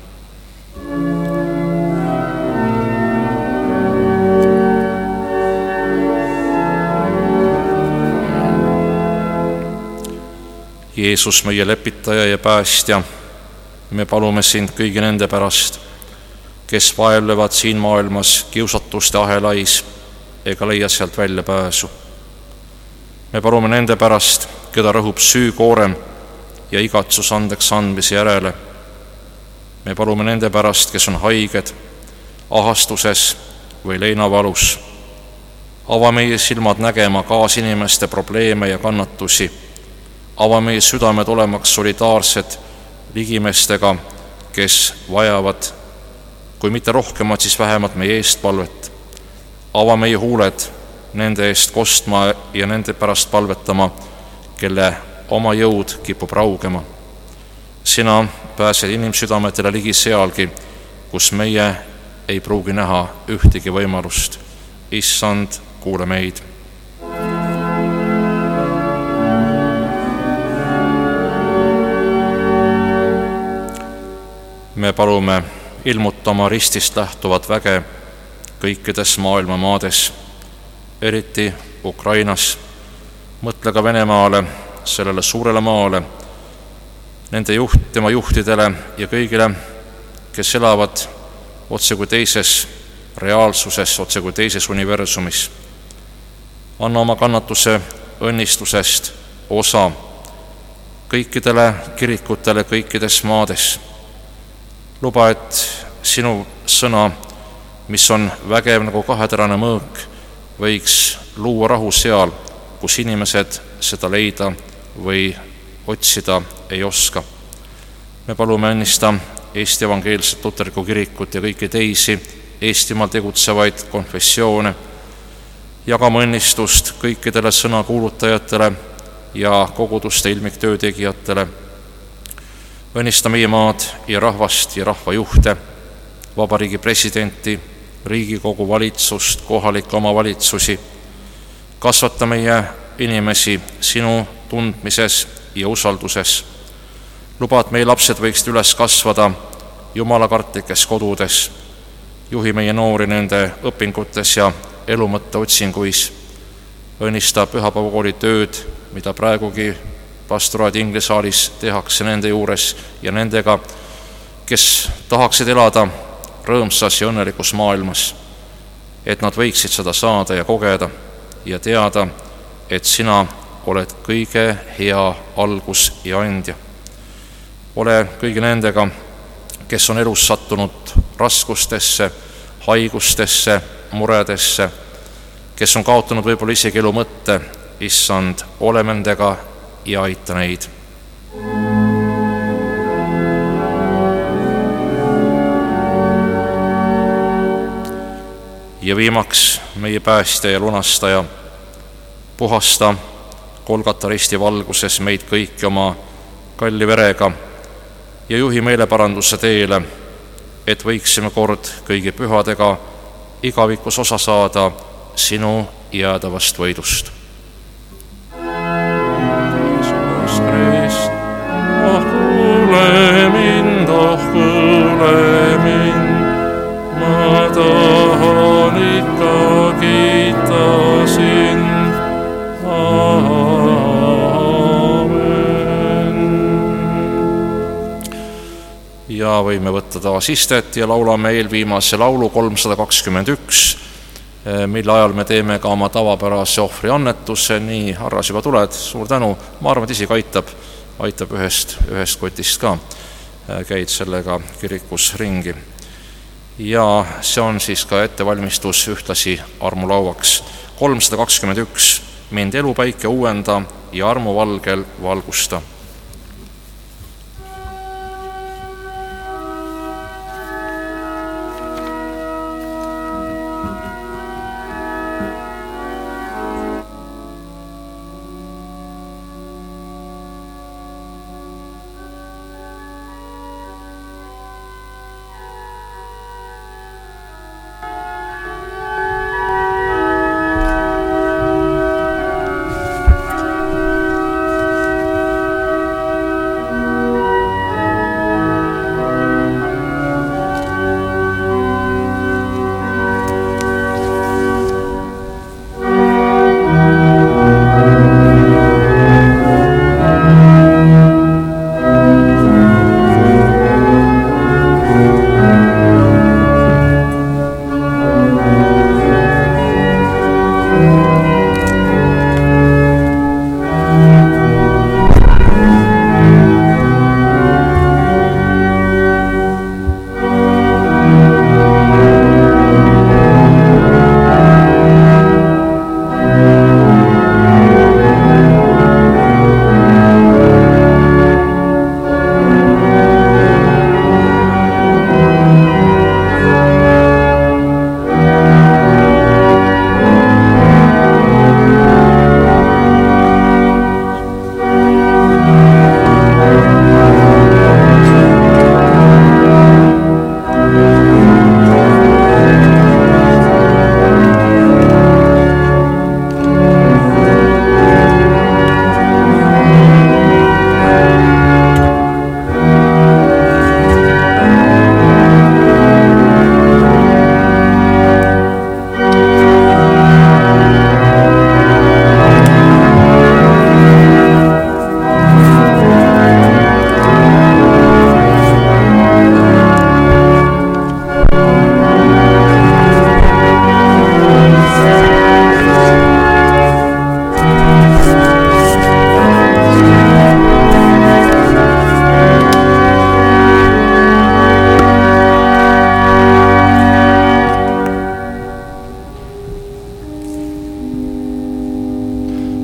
Jeesus, meie lepitaja ja päästja, me palume sind kõigi nende pärast, kes vaevlevad siin maailmas kiusatuste ahelais ega leia sealt väljapääsu. Me palume nende pärast, keda rõhub süükoorem ja igatsus andeks andmise järele. Me palume nende pärast, kes on haiged, ahastuses või leinavalus. Ava meie silmad nägema kaasinimeste probleeme ja kannatusi. Ava meie südamed olemaks solidaarsed ligimestega, kes vajavad, kui mitte rohkemat, siis vähemalt meie eestpalvet. Ava meie huuled nende eest kostma ja nende pärast palvetama, kelle oma jõud kipub raugema. Sina pääsed inimsüdametele ligi sealgi, kus meie ei pruugi näha ühtegi võimalust. Issand, kuule meid. Me palume ilmutama ristist lähtuvat väge kõikides maailma maades, eriti Ukrainas. Mõtle ka Venemaale, sellele suurele maale, tema juhtidele ja kõigile, kes elavad otse kui teises reaalsuses, otse kui teises universumis. Anna oma kannatuse õnnistusest osa kõikidele kirikutele kõikides maades. Luba, et sinu sõna, mis on vägev nagu kaheterane mõõk, võiks luua rahu seal, kus inimesed seda leida või otsida ei oska. Me palume õnnista Eesti evangeelset luterlikku kirikut ja kõiki teisi Eestimaal tegutsevaid konfessioone. Jagama õnnistust kõikidele sõnakuulutajatele ja koguduste ilmiktöö tegijatele. Õnnista meie maad ja rahvast ja rahvajuhte, vabariigi presidenti, Riigikogu valitsust, kohalikke omavalitsusi. Kasvata meie inimesi sinu tundmises ja usalduses. Luba, et meie lapsed võiksid üles kasvada jumalakartlikes kodudes. Juhi meie noori nende õpingutes ja elumõtte otsinguis. Õnnista pühapäevakooli tööd, mida praegugi pastoraadi Inglesaalis tehakse nende juures ja nendega, kes tahaksid elada rõõmsas ja õnnelikus maailmas, et nad võiksid seda saada ja kogeda ja teada, et sina oled kõige hea algus ja andja. Ole kõigi nendega, kes on elus sattunud raskustesse, haigustesse, muredesse, kes on kaotanud võib-olla isegi elu mõtte. Issand, ole nendega ja aita neid. Ja viimaks meie päästja ja lunastaja, puhasta Golgata risti valguses meid kõiki oma kalli verega ja juhi meeleparanduse teele, et võiksime kord kõigi pühadega igavikus osa saada sinu jäädavast võidust. Jeesus Krist, kuule mind, ma tahan ikka kiita sind. Ja võime võtta taas istet ja laulame eelviimase laulu 321, mille ajal me teeme ka oma tavapärase ohvriannetuse. Nii, Harras juba tuled, suur tänu. Ma arvan, et isegi aitab ühest kotist ka. Käid sellega kirikus ringi. Ja see on siis ka ettevalmistus ühtlasi armulauaks. 321, mind elupäike uuenda ja armuvalgel valgusta.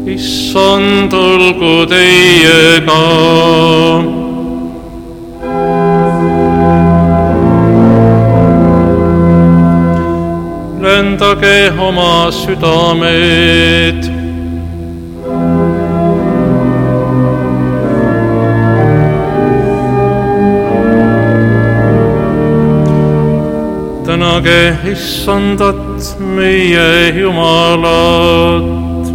issand olgu teiega. Lendage oma südamed. Tänage issandat meie Jumalat.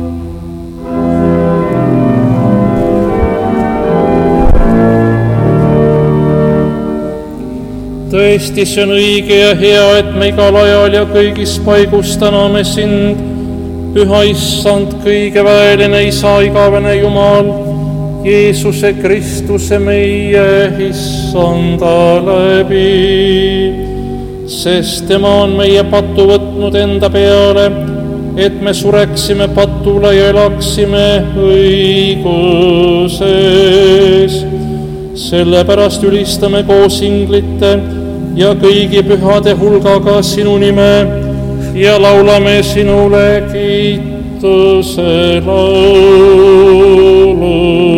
Tõesti, see on õige ja hea, et me igal ajal ja kõigis paigus täname sind, püha issand, kõigeväeline isa, igavene Jumal, Jeesuse Kristuse meie issanda läbi. Sest tema on meie patu võtnud enda peale, et me sureksime patule ja elaksime õiguses. Sellepärast ülistame koos inglite ja kõigi pühade hulgaga sinu nime ja laulame sinule kiituse laulu.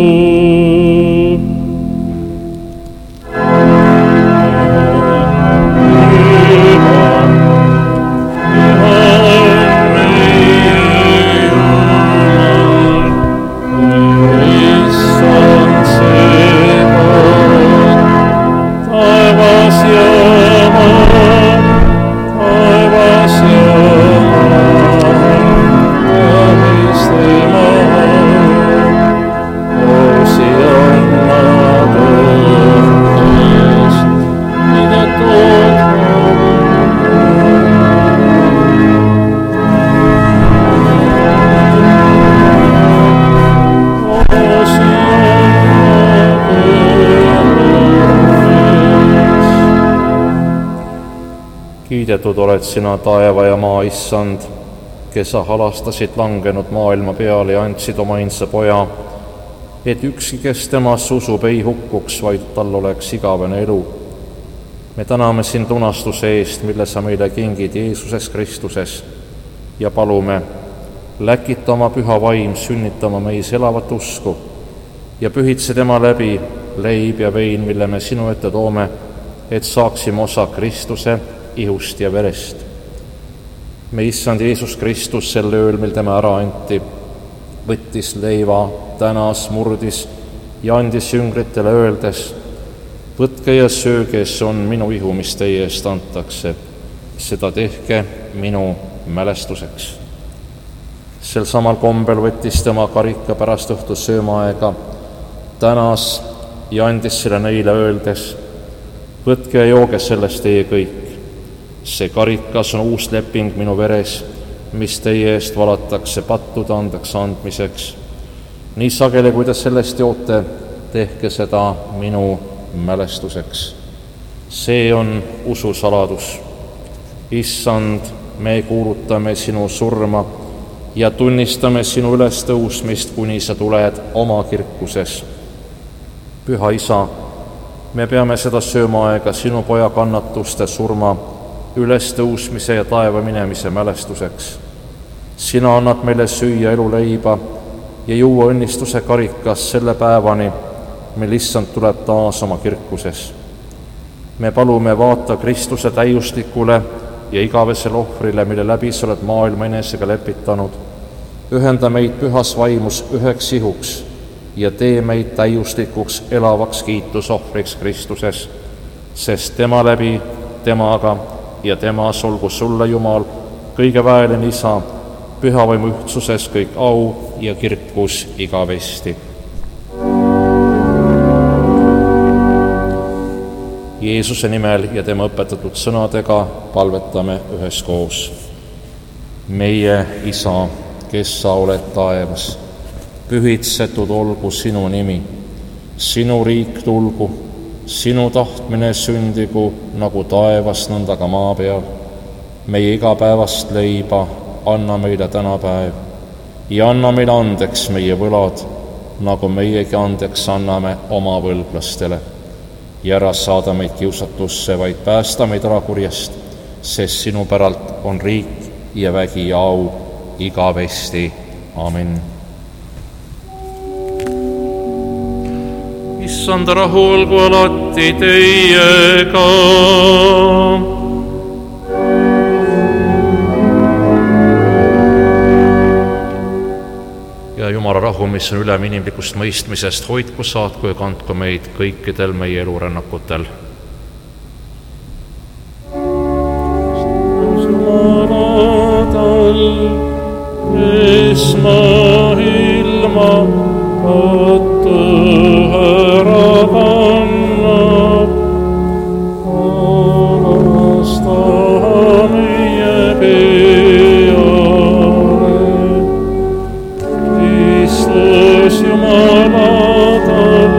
Kiidetud oled sina, taeva ja maa issand, kes sa halastasid langenud maailma peale ja andsid oma ainsa poja, et ükski, kes temas usub, ei hukkuks, vaid tal oleks igavene elu. Me täname sind lunastuse eest, mille sa meile kingid Jeesuses Kristuses ja palume, läkita oma püha vaim sünnitama meis elavat usku ja pühitse tema läbi leib ja vein, mille me sinu ette toome, et saaksime osa Kristuse ihust ja verest. Me issand Jeesus Kristus sel ööl, mil tema ära anti, võttis leiva, tänas, murdis ja andis jüngritele öeldes, võtke ja sööge, see on minu ihu, mis teie eest antakse. Seda tehke minu mälestuseks. Sel samal kombel võttis tema karika pärast õhtu söömaaega, tänas ja andis selle neile öeldes, võtke ja jooge sellest teie kõik. See karikas on uus leping minu veres, mis teie eest valatakse pattude andeks andmiseks. Nii sageli, kui te sellest joote, tehke seda minu mälestuseks. See on ususaladus. Issand, me kuulutame sinu surma ja tunnistame sinu ülestõusmist, kuni sa tuled oma kirkuses. Püha isa, me peame seda söömaaega sinu poja kannatuste, surma, ülestõusmise ja taeva minemise mälestuseks. Sina annad meile süüa eluleiba ja juua õnnistuse karikas selle päevani, mil issand tuleb taas oma kirkuses. Me palume, vaata Kristuse täiuslikule ja igavesele ohvrile, mille läbi sa oled maailma enesega lepitanud. Ühenda meid pühas vaimus üheks ihuks ja tee meid täiuslikuks elavaks kiitusohvriks Kristuses, sest tema läbi, temaga ja temas olgu sulle, Jumal, kõigeväeline isa, pühavaimu ühtsuses kõik au ja kirkus igavesti. Jeesuse nimel ja tema õpetatud sõnadega palvetame üheskoos. Meie isa, kes sa oled taevas, pühitsetud olgu sinu nimi, sinu riik tulgu, sinu tahtmine sündigu nagu taevas, nõnda ka maa peal. Meie igapäevast leiba anna meile täna päev ja anna meile andeks meie võlad, nagu meiegi andeks anname oma võlglastele. Ja ära saada meid kiusatusse, vaid päästa meid ära kurjast, sest sinu päralt on riik ja vägi ja au igavesti. Amen. issanda rahu olgu alati teiega. Ja Jumala rahu, mis on ülem inimlikust mõistmisest, hoidku, saatku ja kandku meid kõikidel meie elurännakutel. Kes maailma tõttu ära kannab, arasta meie peale. Kristus Jumala tal,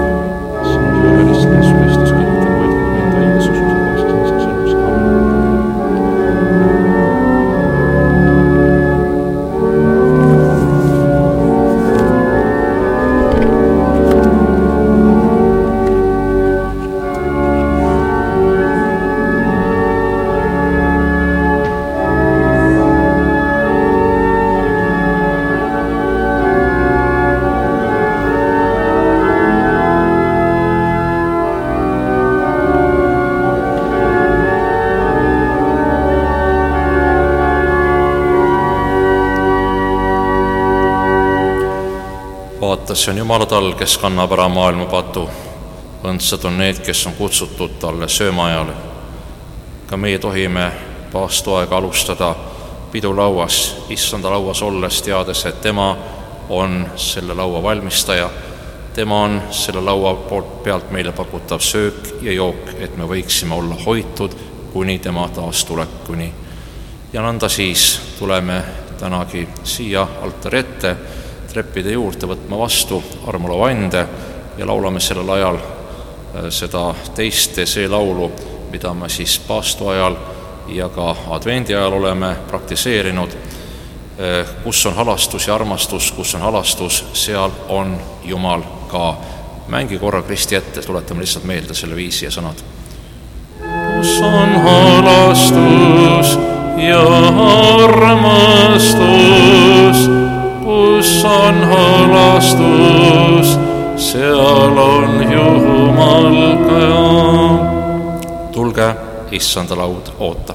see on Jumala tal, kes kannab ära maailma patu. Õndsad on need, kes on kutsutud talle söömaajale. Ka meie tohime paastuaega alustada pidulauas, issanda lauas olles, teades, et tema on selle laua valmistaja. Tema on selle laua pealt meile pakutav söök ja jook, et me võiksime olla hoitud kuni tema taastulekuni. Ja nõnda siis tuleme tänagi siia altari ette, treppide juurde võtma vastu armulauande ja laulame sellel ajal seda teist laulu, mida me siis paastu ajal ja ka advendi ajal oleme praktiseerinud. Kus on halastus ja armastus, kus on halastus, seal on Jumal ka. Mängi korra Kristi ette, tuletame lihtsalt meelde selle viisi ja sõnad. Kus on halastus ja armastus, kus on halastus, seal on Jumal ka. Tulge, issanda laud ootab.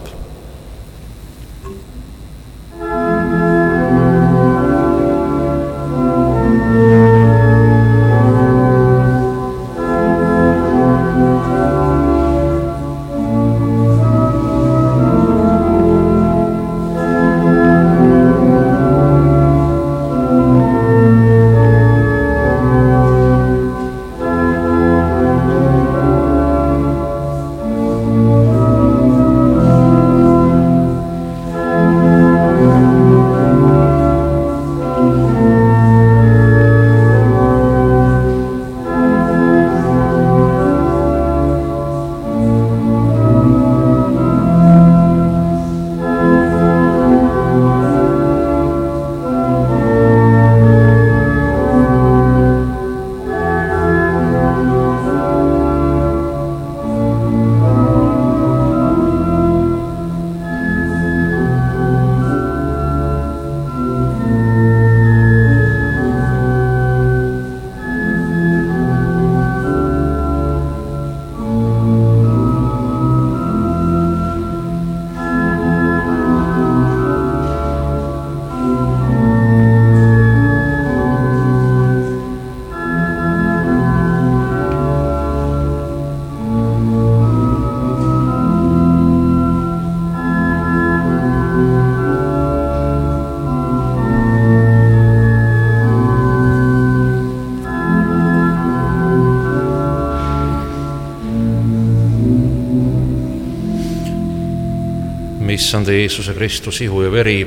Issanda Jeesuse Kristus ihu ja veri,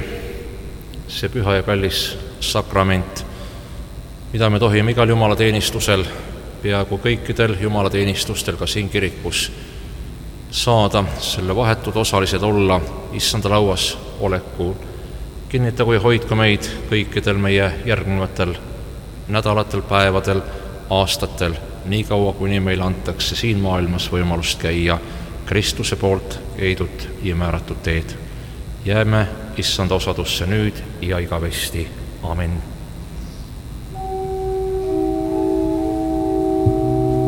see püha ja kallis sakrament, mida me tohime igal jumalateenistusel, peaaegu kõikidel jumalateenistustel ka siin kirikus saada, selle vahetud osalised olla issanda lauas olekul. Kinnitagu ja hoidku meid kõikidel meie järgnevatel nädalatel, päevadel, aastatel, nii kaua, kuni meile antakse siin maailmas võimalust käia Kristuse poolt eidut ja määratud teed. Jääme issanda osadusse nüüd ja igavesti. Amen.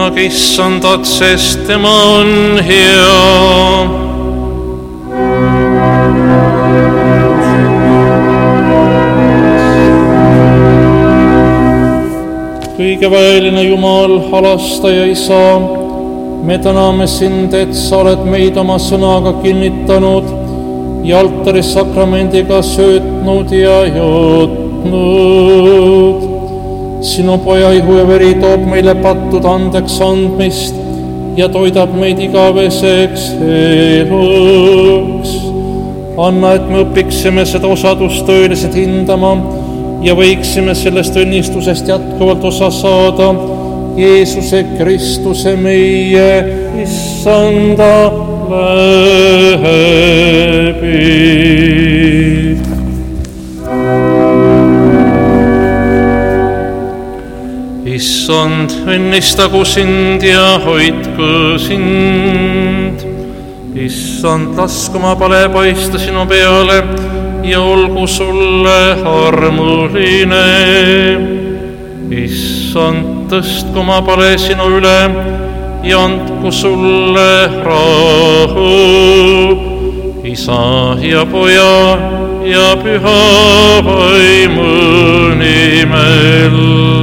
tänage Issandat, sest tema on hea. kõigeväeline Jumal, halastaja Isa, me täname sind, et sa oled meid oma sõnaga kinnitanud ja altaris sakramendiga söötnud ja jootnud. Sinu poja ihu ja veri toob meile pattude andeks andmist ja toidab meid igaveseks eluks. Anna, et me õpiksime seda osadust tõeliselt hindama ja võiksime sellest õnnistusest jätkuvalt osa saada Jeesuse Kristuse meie Issanda läbi. Issand, õnnistagu sind ja hoidku sind. Issand, lask oma pale paista sinu peale ja olgu sulle armuline. Issand, tõstku oma pale sinu üle ja andku sulle rahu. Isa ja Poja ja Püha Vaimu nimel.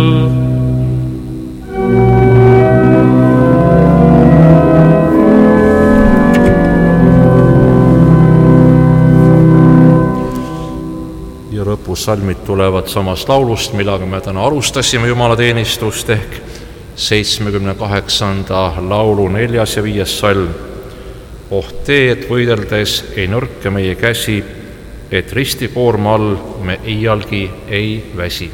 Salmid tulevad samast laulust, millega me täna alustasime jumalateenistust ehk 78. laulu 4. ja 5. salm. Oh tee, et võideldes ei nõrke meie käsi, et ristikoorma all me iialgi ei väsi.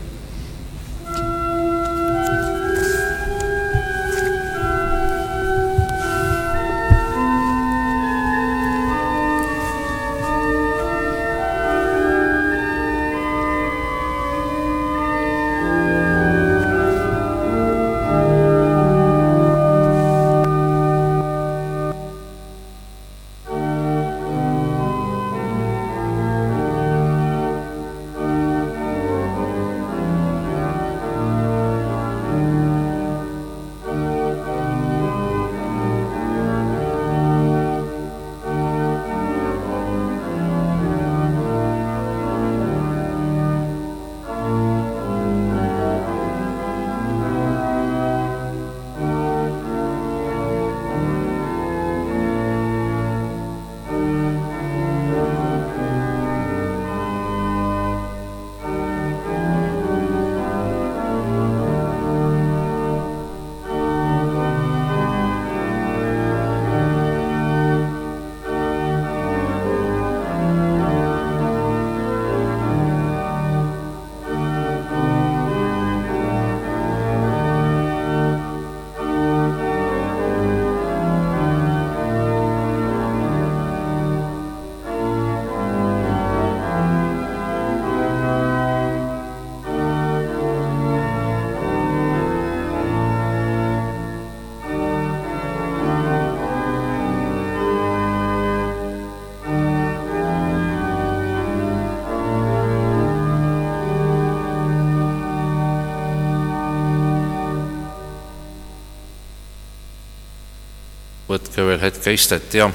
Võtke veel hetke istet ja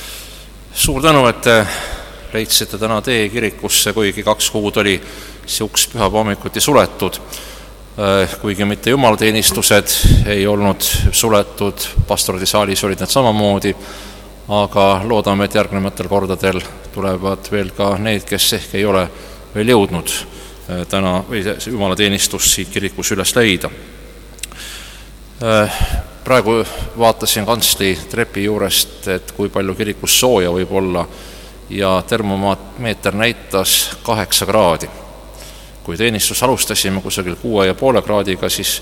suur tänu, et te leidsite täna tee kirikusse, kuigi 2 kuud oli see uks pühapäeva hommikuti suletud. Kuigi mitte jumalateenistused ei olnud suletud, pastoradisaalis olid need samamoodi, aga loodame, et järgnevatel kordadel tulevad veel ka need, kes ehk ei ole veel jõudnud täna või jumalateenistust siit kirikus üles leida. Praegu vaatasin kantsli trepi juurest, et kui palju kirikus sooja võib olla ja termomeeter näitas 8 kraadi. Kui teenistus alustasime kusagil 6,5 kraadiga, siis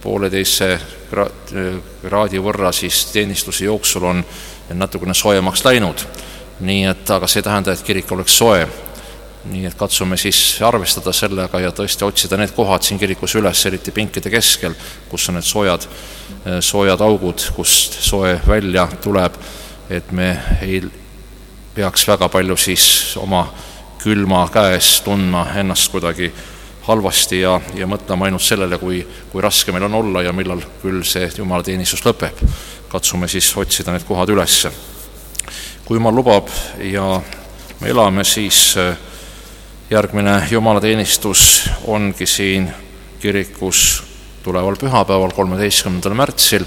1,5 kraadi võrra siis teenistuse jooksul on natukene soojemaks läinud. Nii et, aga see tähendab, et kirik oleks soe. Nii et katsume siis arvestada sellega ja tõesti otsida need kohad siin kirikus üles, eriti pinkide keskel, kus on need soojad augud, kust soe välja tuleb, et me ei peaks väga palju siis oma külma käes tundma ennast kuidagi halvasti ja mõtlema ainult sellele, kui raske meil on olla ja millal küll see jumalateenistus lõpeb. Katsume siis otsida need kohad üles. Kui Jumal lubab ja me elame, siis järgmine jumalateenistus ongi siin kirikus tuleval pühapäeval, 13. märtsil,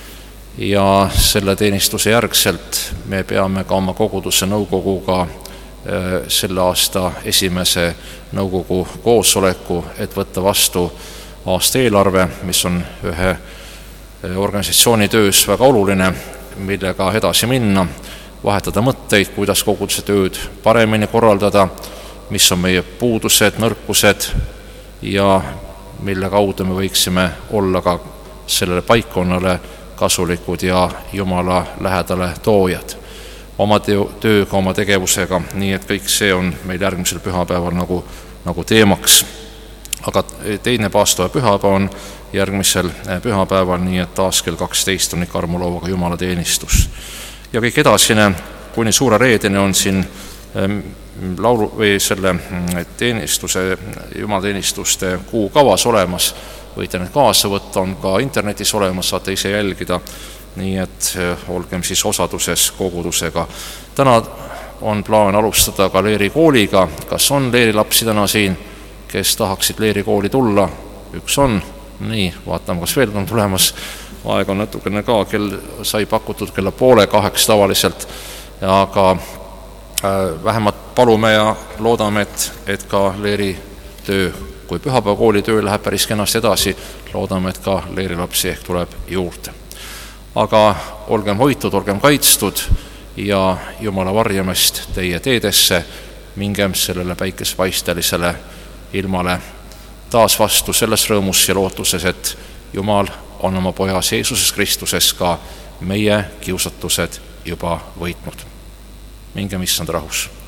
ja selle teenistuse järgselt me peame ka oma koguduse nõukoguga selle aasta esimese nõukogu koosoleku, et võtta vastu aasta eelarve, mis on ühe organisatsiooni töös väga oluline, millega edasi minna, vahetada mõtteid, kuidas koguduse tööd paremini korraldada, mis on meie puudused, nõrkused ja mille kaudu me võiksime olla ka sellele paikkonnale kasulikud ja Jumala lähedale toojad oma tööga, oma tegevusega, nii et kõik see on meil järgmisel pühapäeval nagu teemaks. Aga teine paastava pühapäev on järgmisel pühapäeval, nii et taas kell 12 on ikka armulauaga jumalateenistus. Ja kõik edasine kuni suure reedeni on siin laulu või selle teenistuse, jumalateenistuste kuu kavas olemas. Võite need kaasa võtta, on ka internetis olemas, saate ise jälgida. Nii et olgem siis osaduses kogudusega. Täna on plaan alustada ka Leeri kooliga. Kas on Leeri lapsi täna siin, kes tahaksid Leeri kooli tulla? Üks on. Nii, vaatame, kas veel on tulemas. Aeg on natukene ka, kell sai pakutud kella 7:30 tavaliselt. Aga vähemalt palume ja loodame, et ka Leeri töö, kui pühapäeva kooli töö läheb päris kenasti edasi, loodame, et ka Leeri lapsi ehk tuleb juurde. Aga olgem hoitud, olgem kaitstud ja Jumala varjamist teie teedesse, mingem sellele päikesepaistelisele ilmale taas vastu selles rõõmus ja lootuses, et Jumal on oma pojas Jeesuses Kristuses ka meie kiusatused juba võitnud. Mingem issand rahus.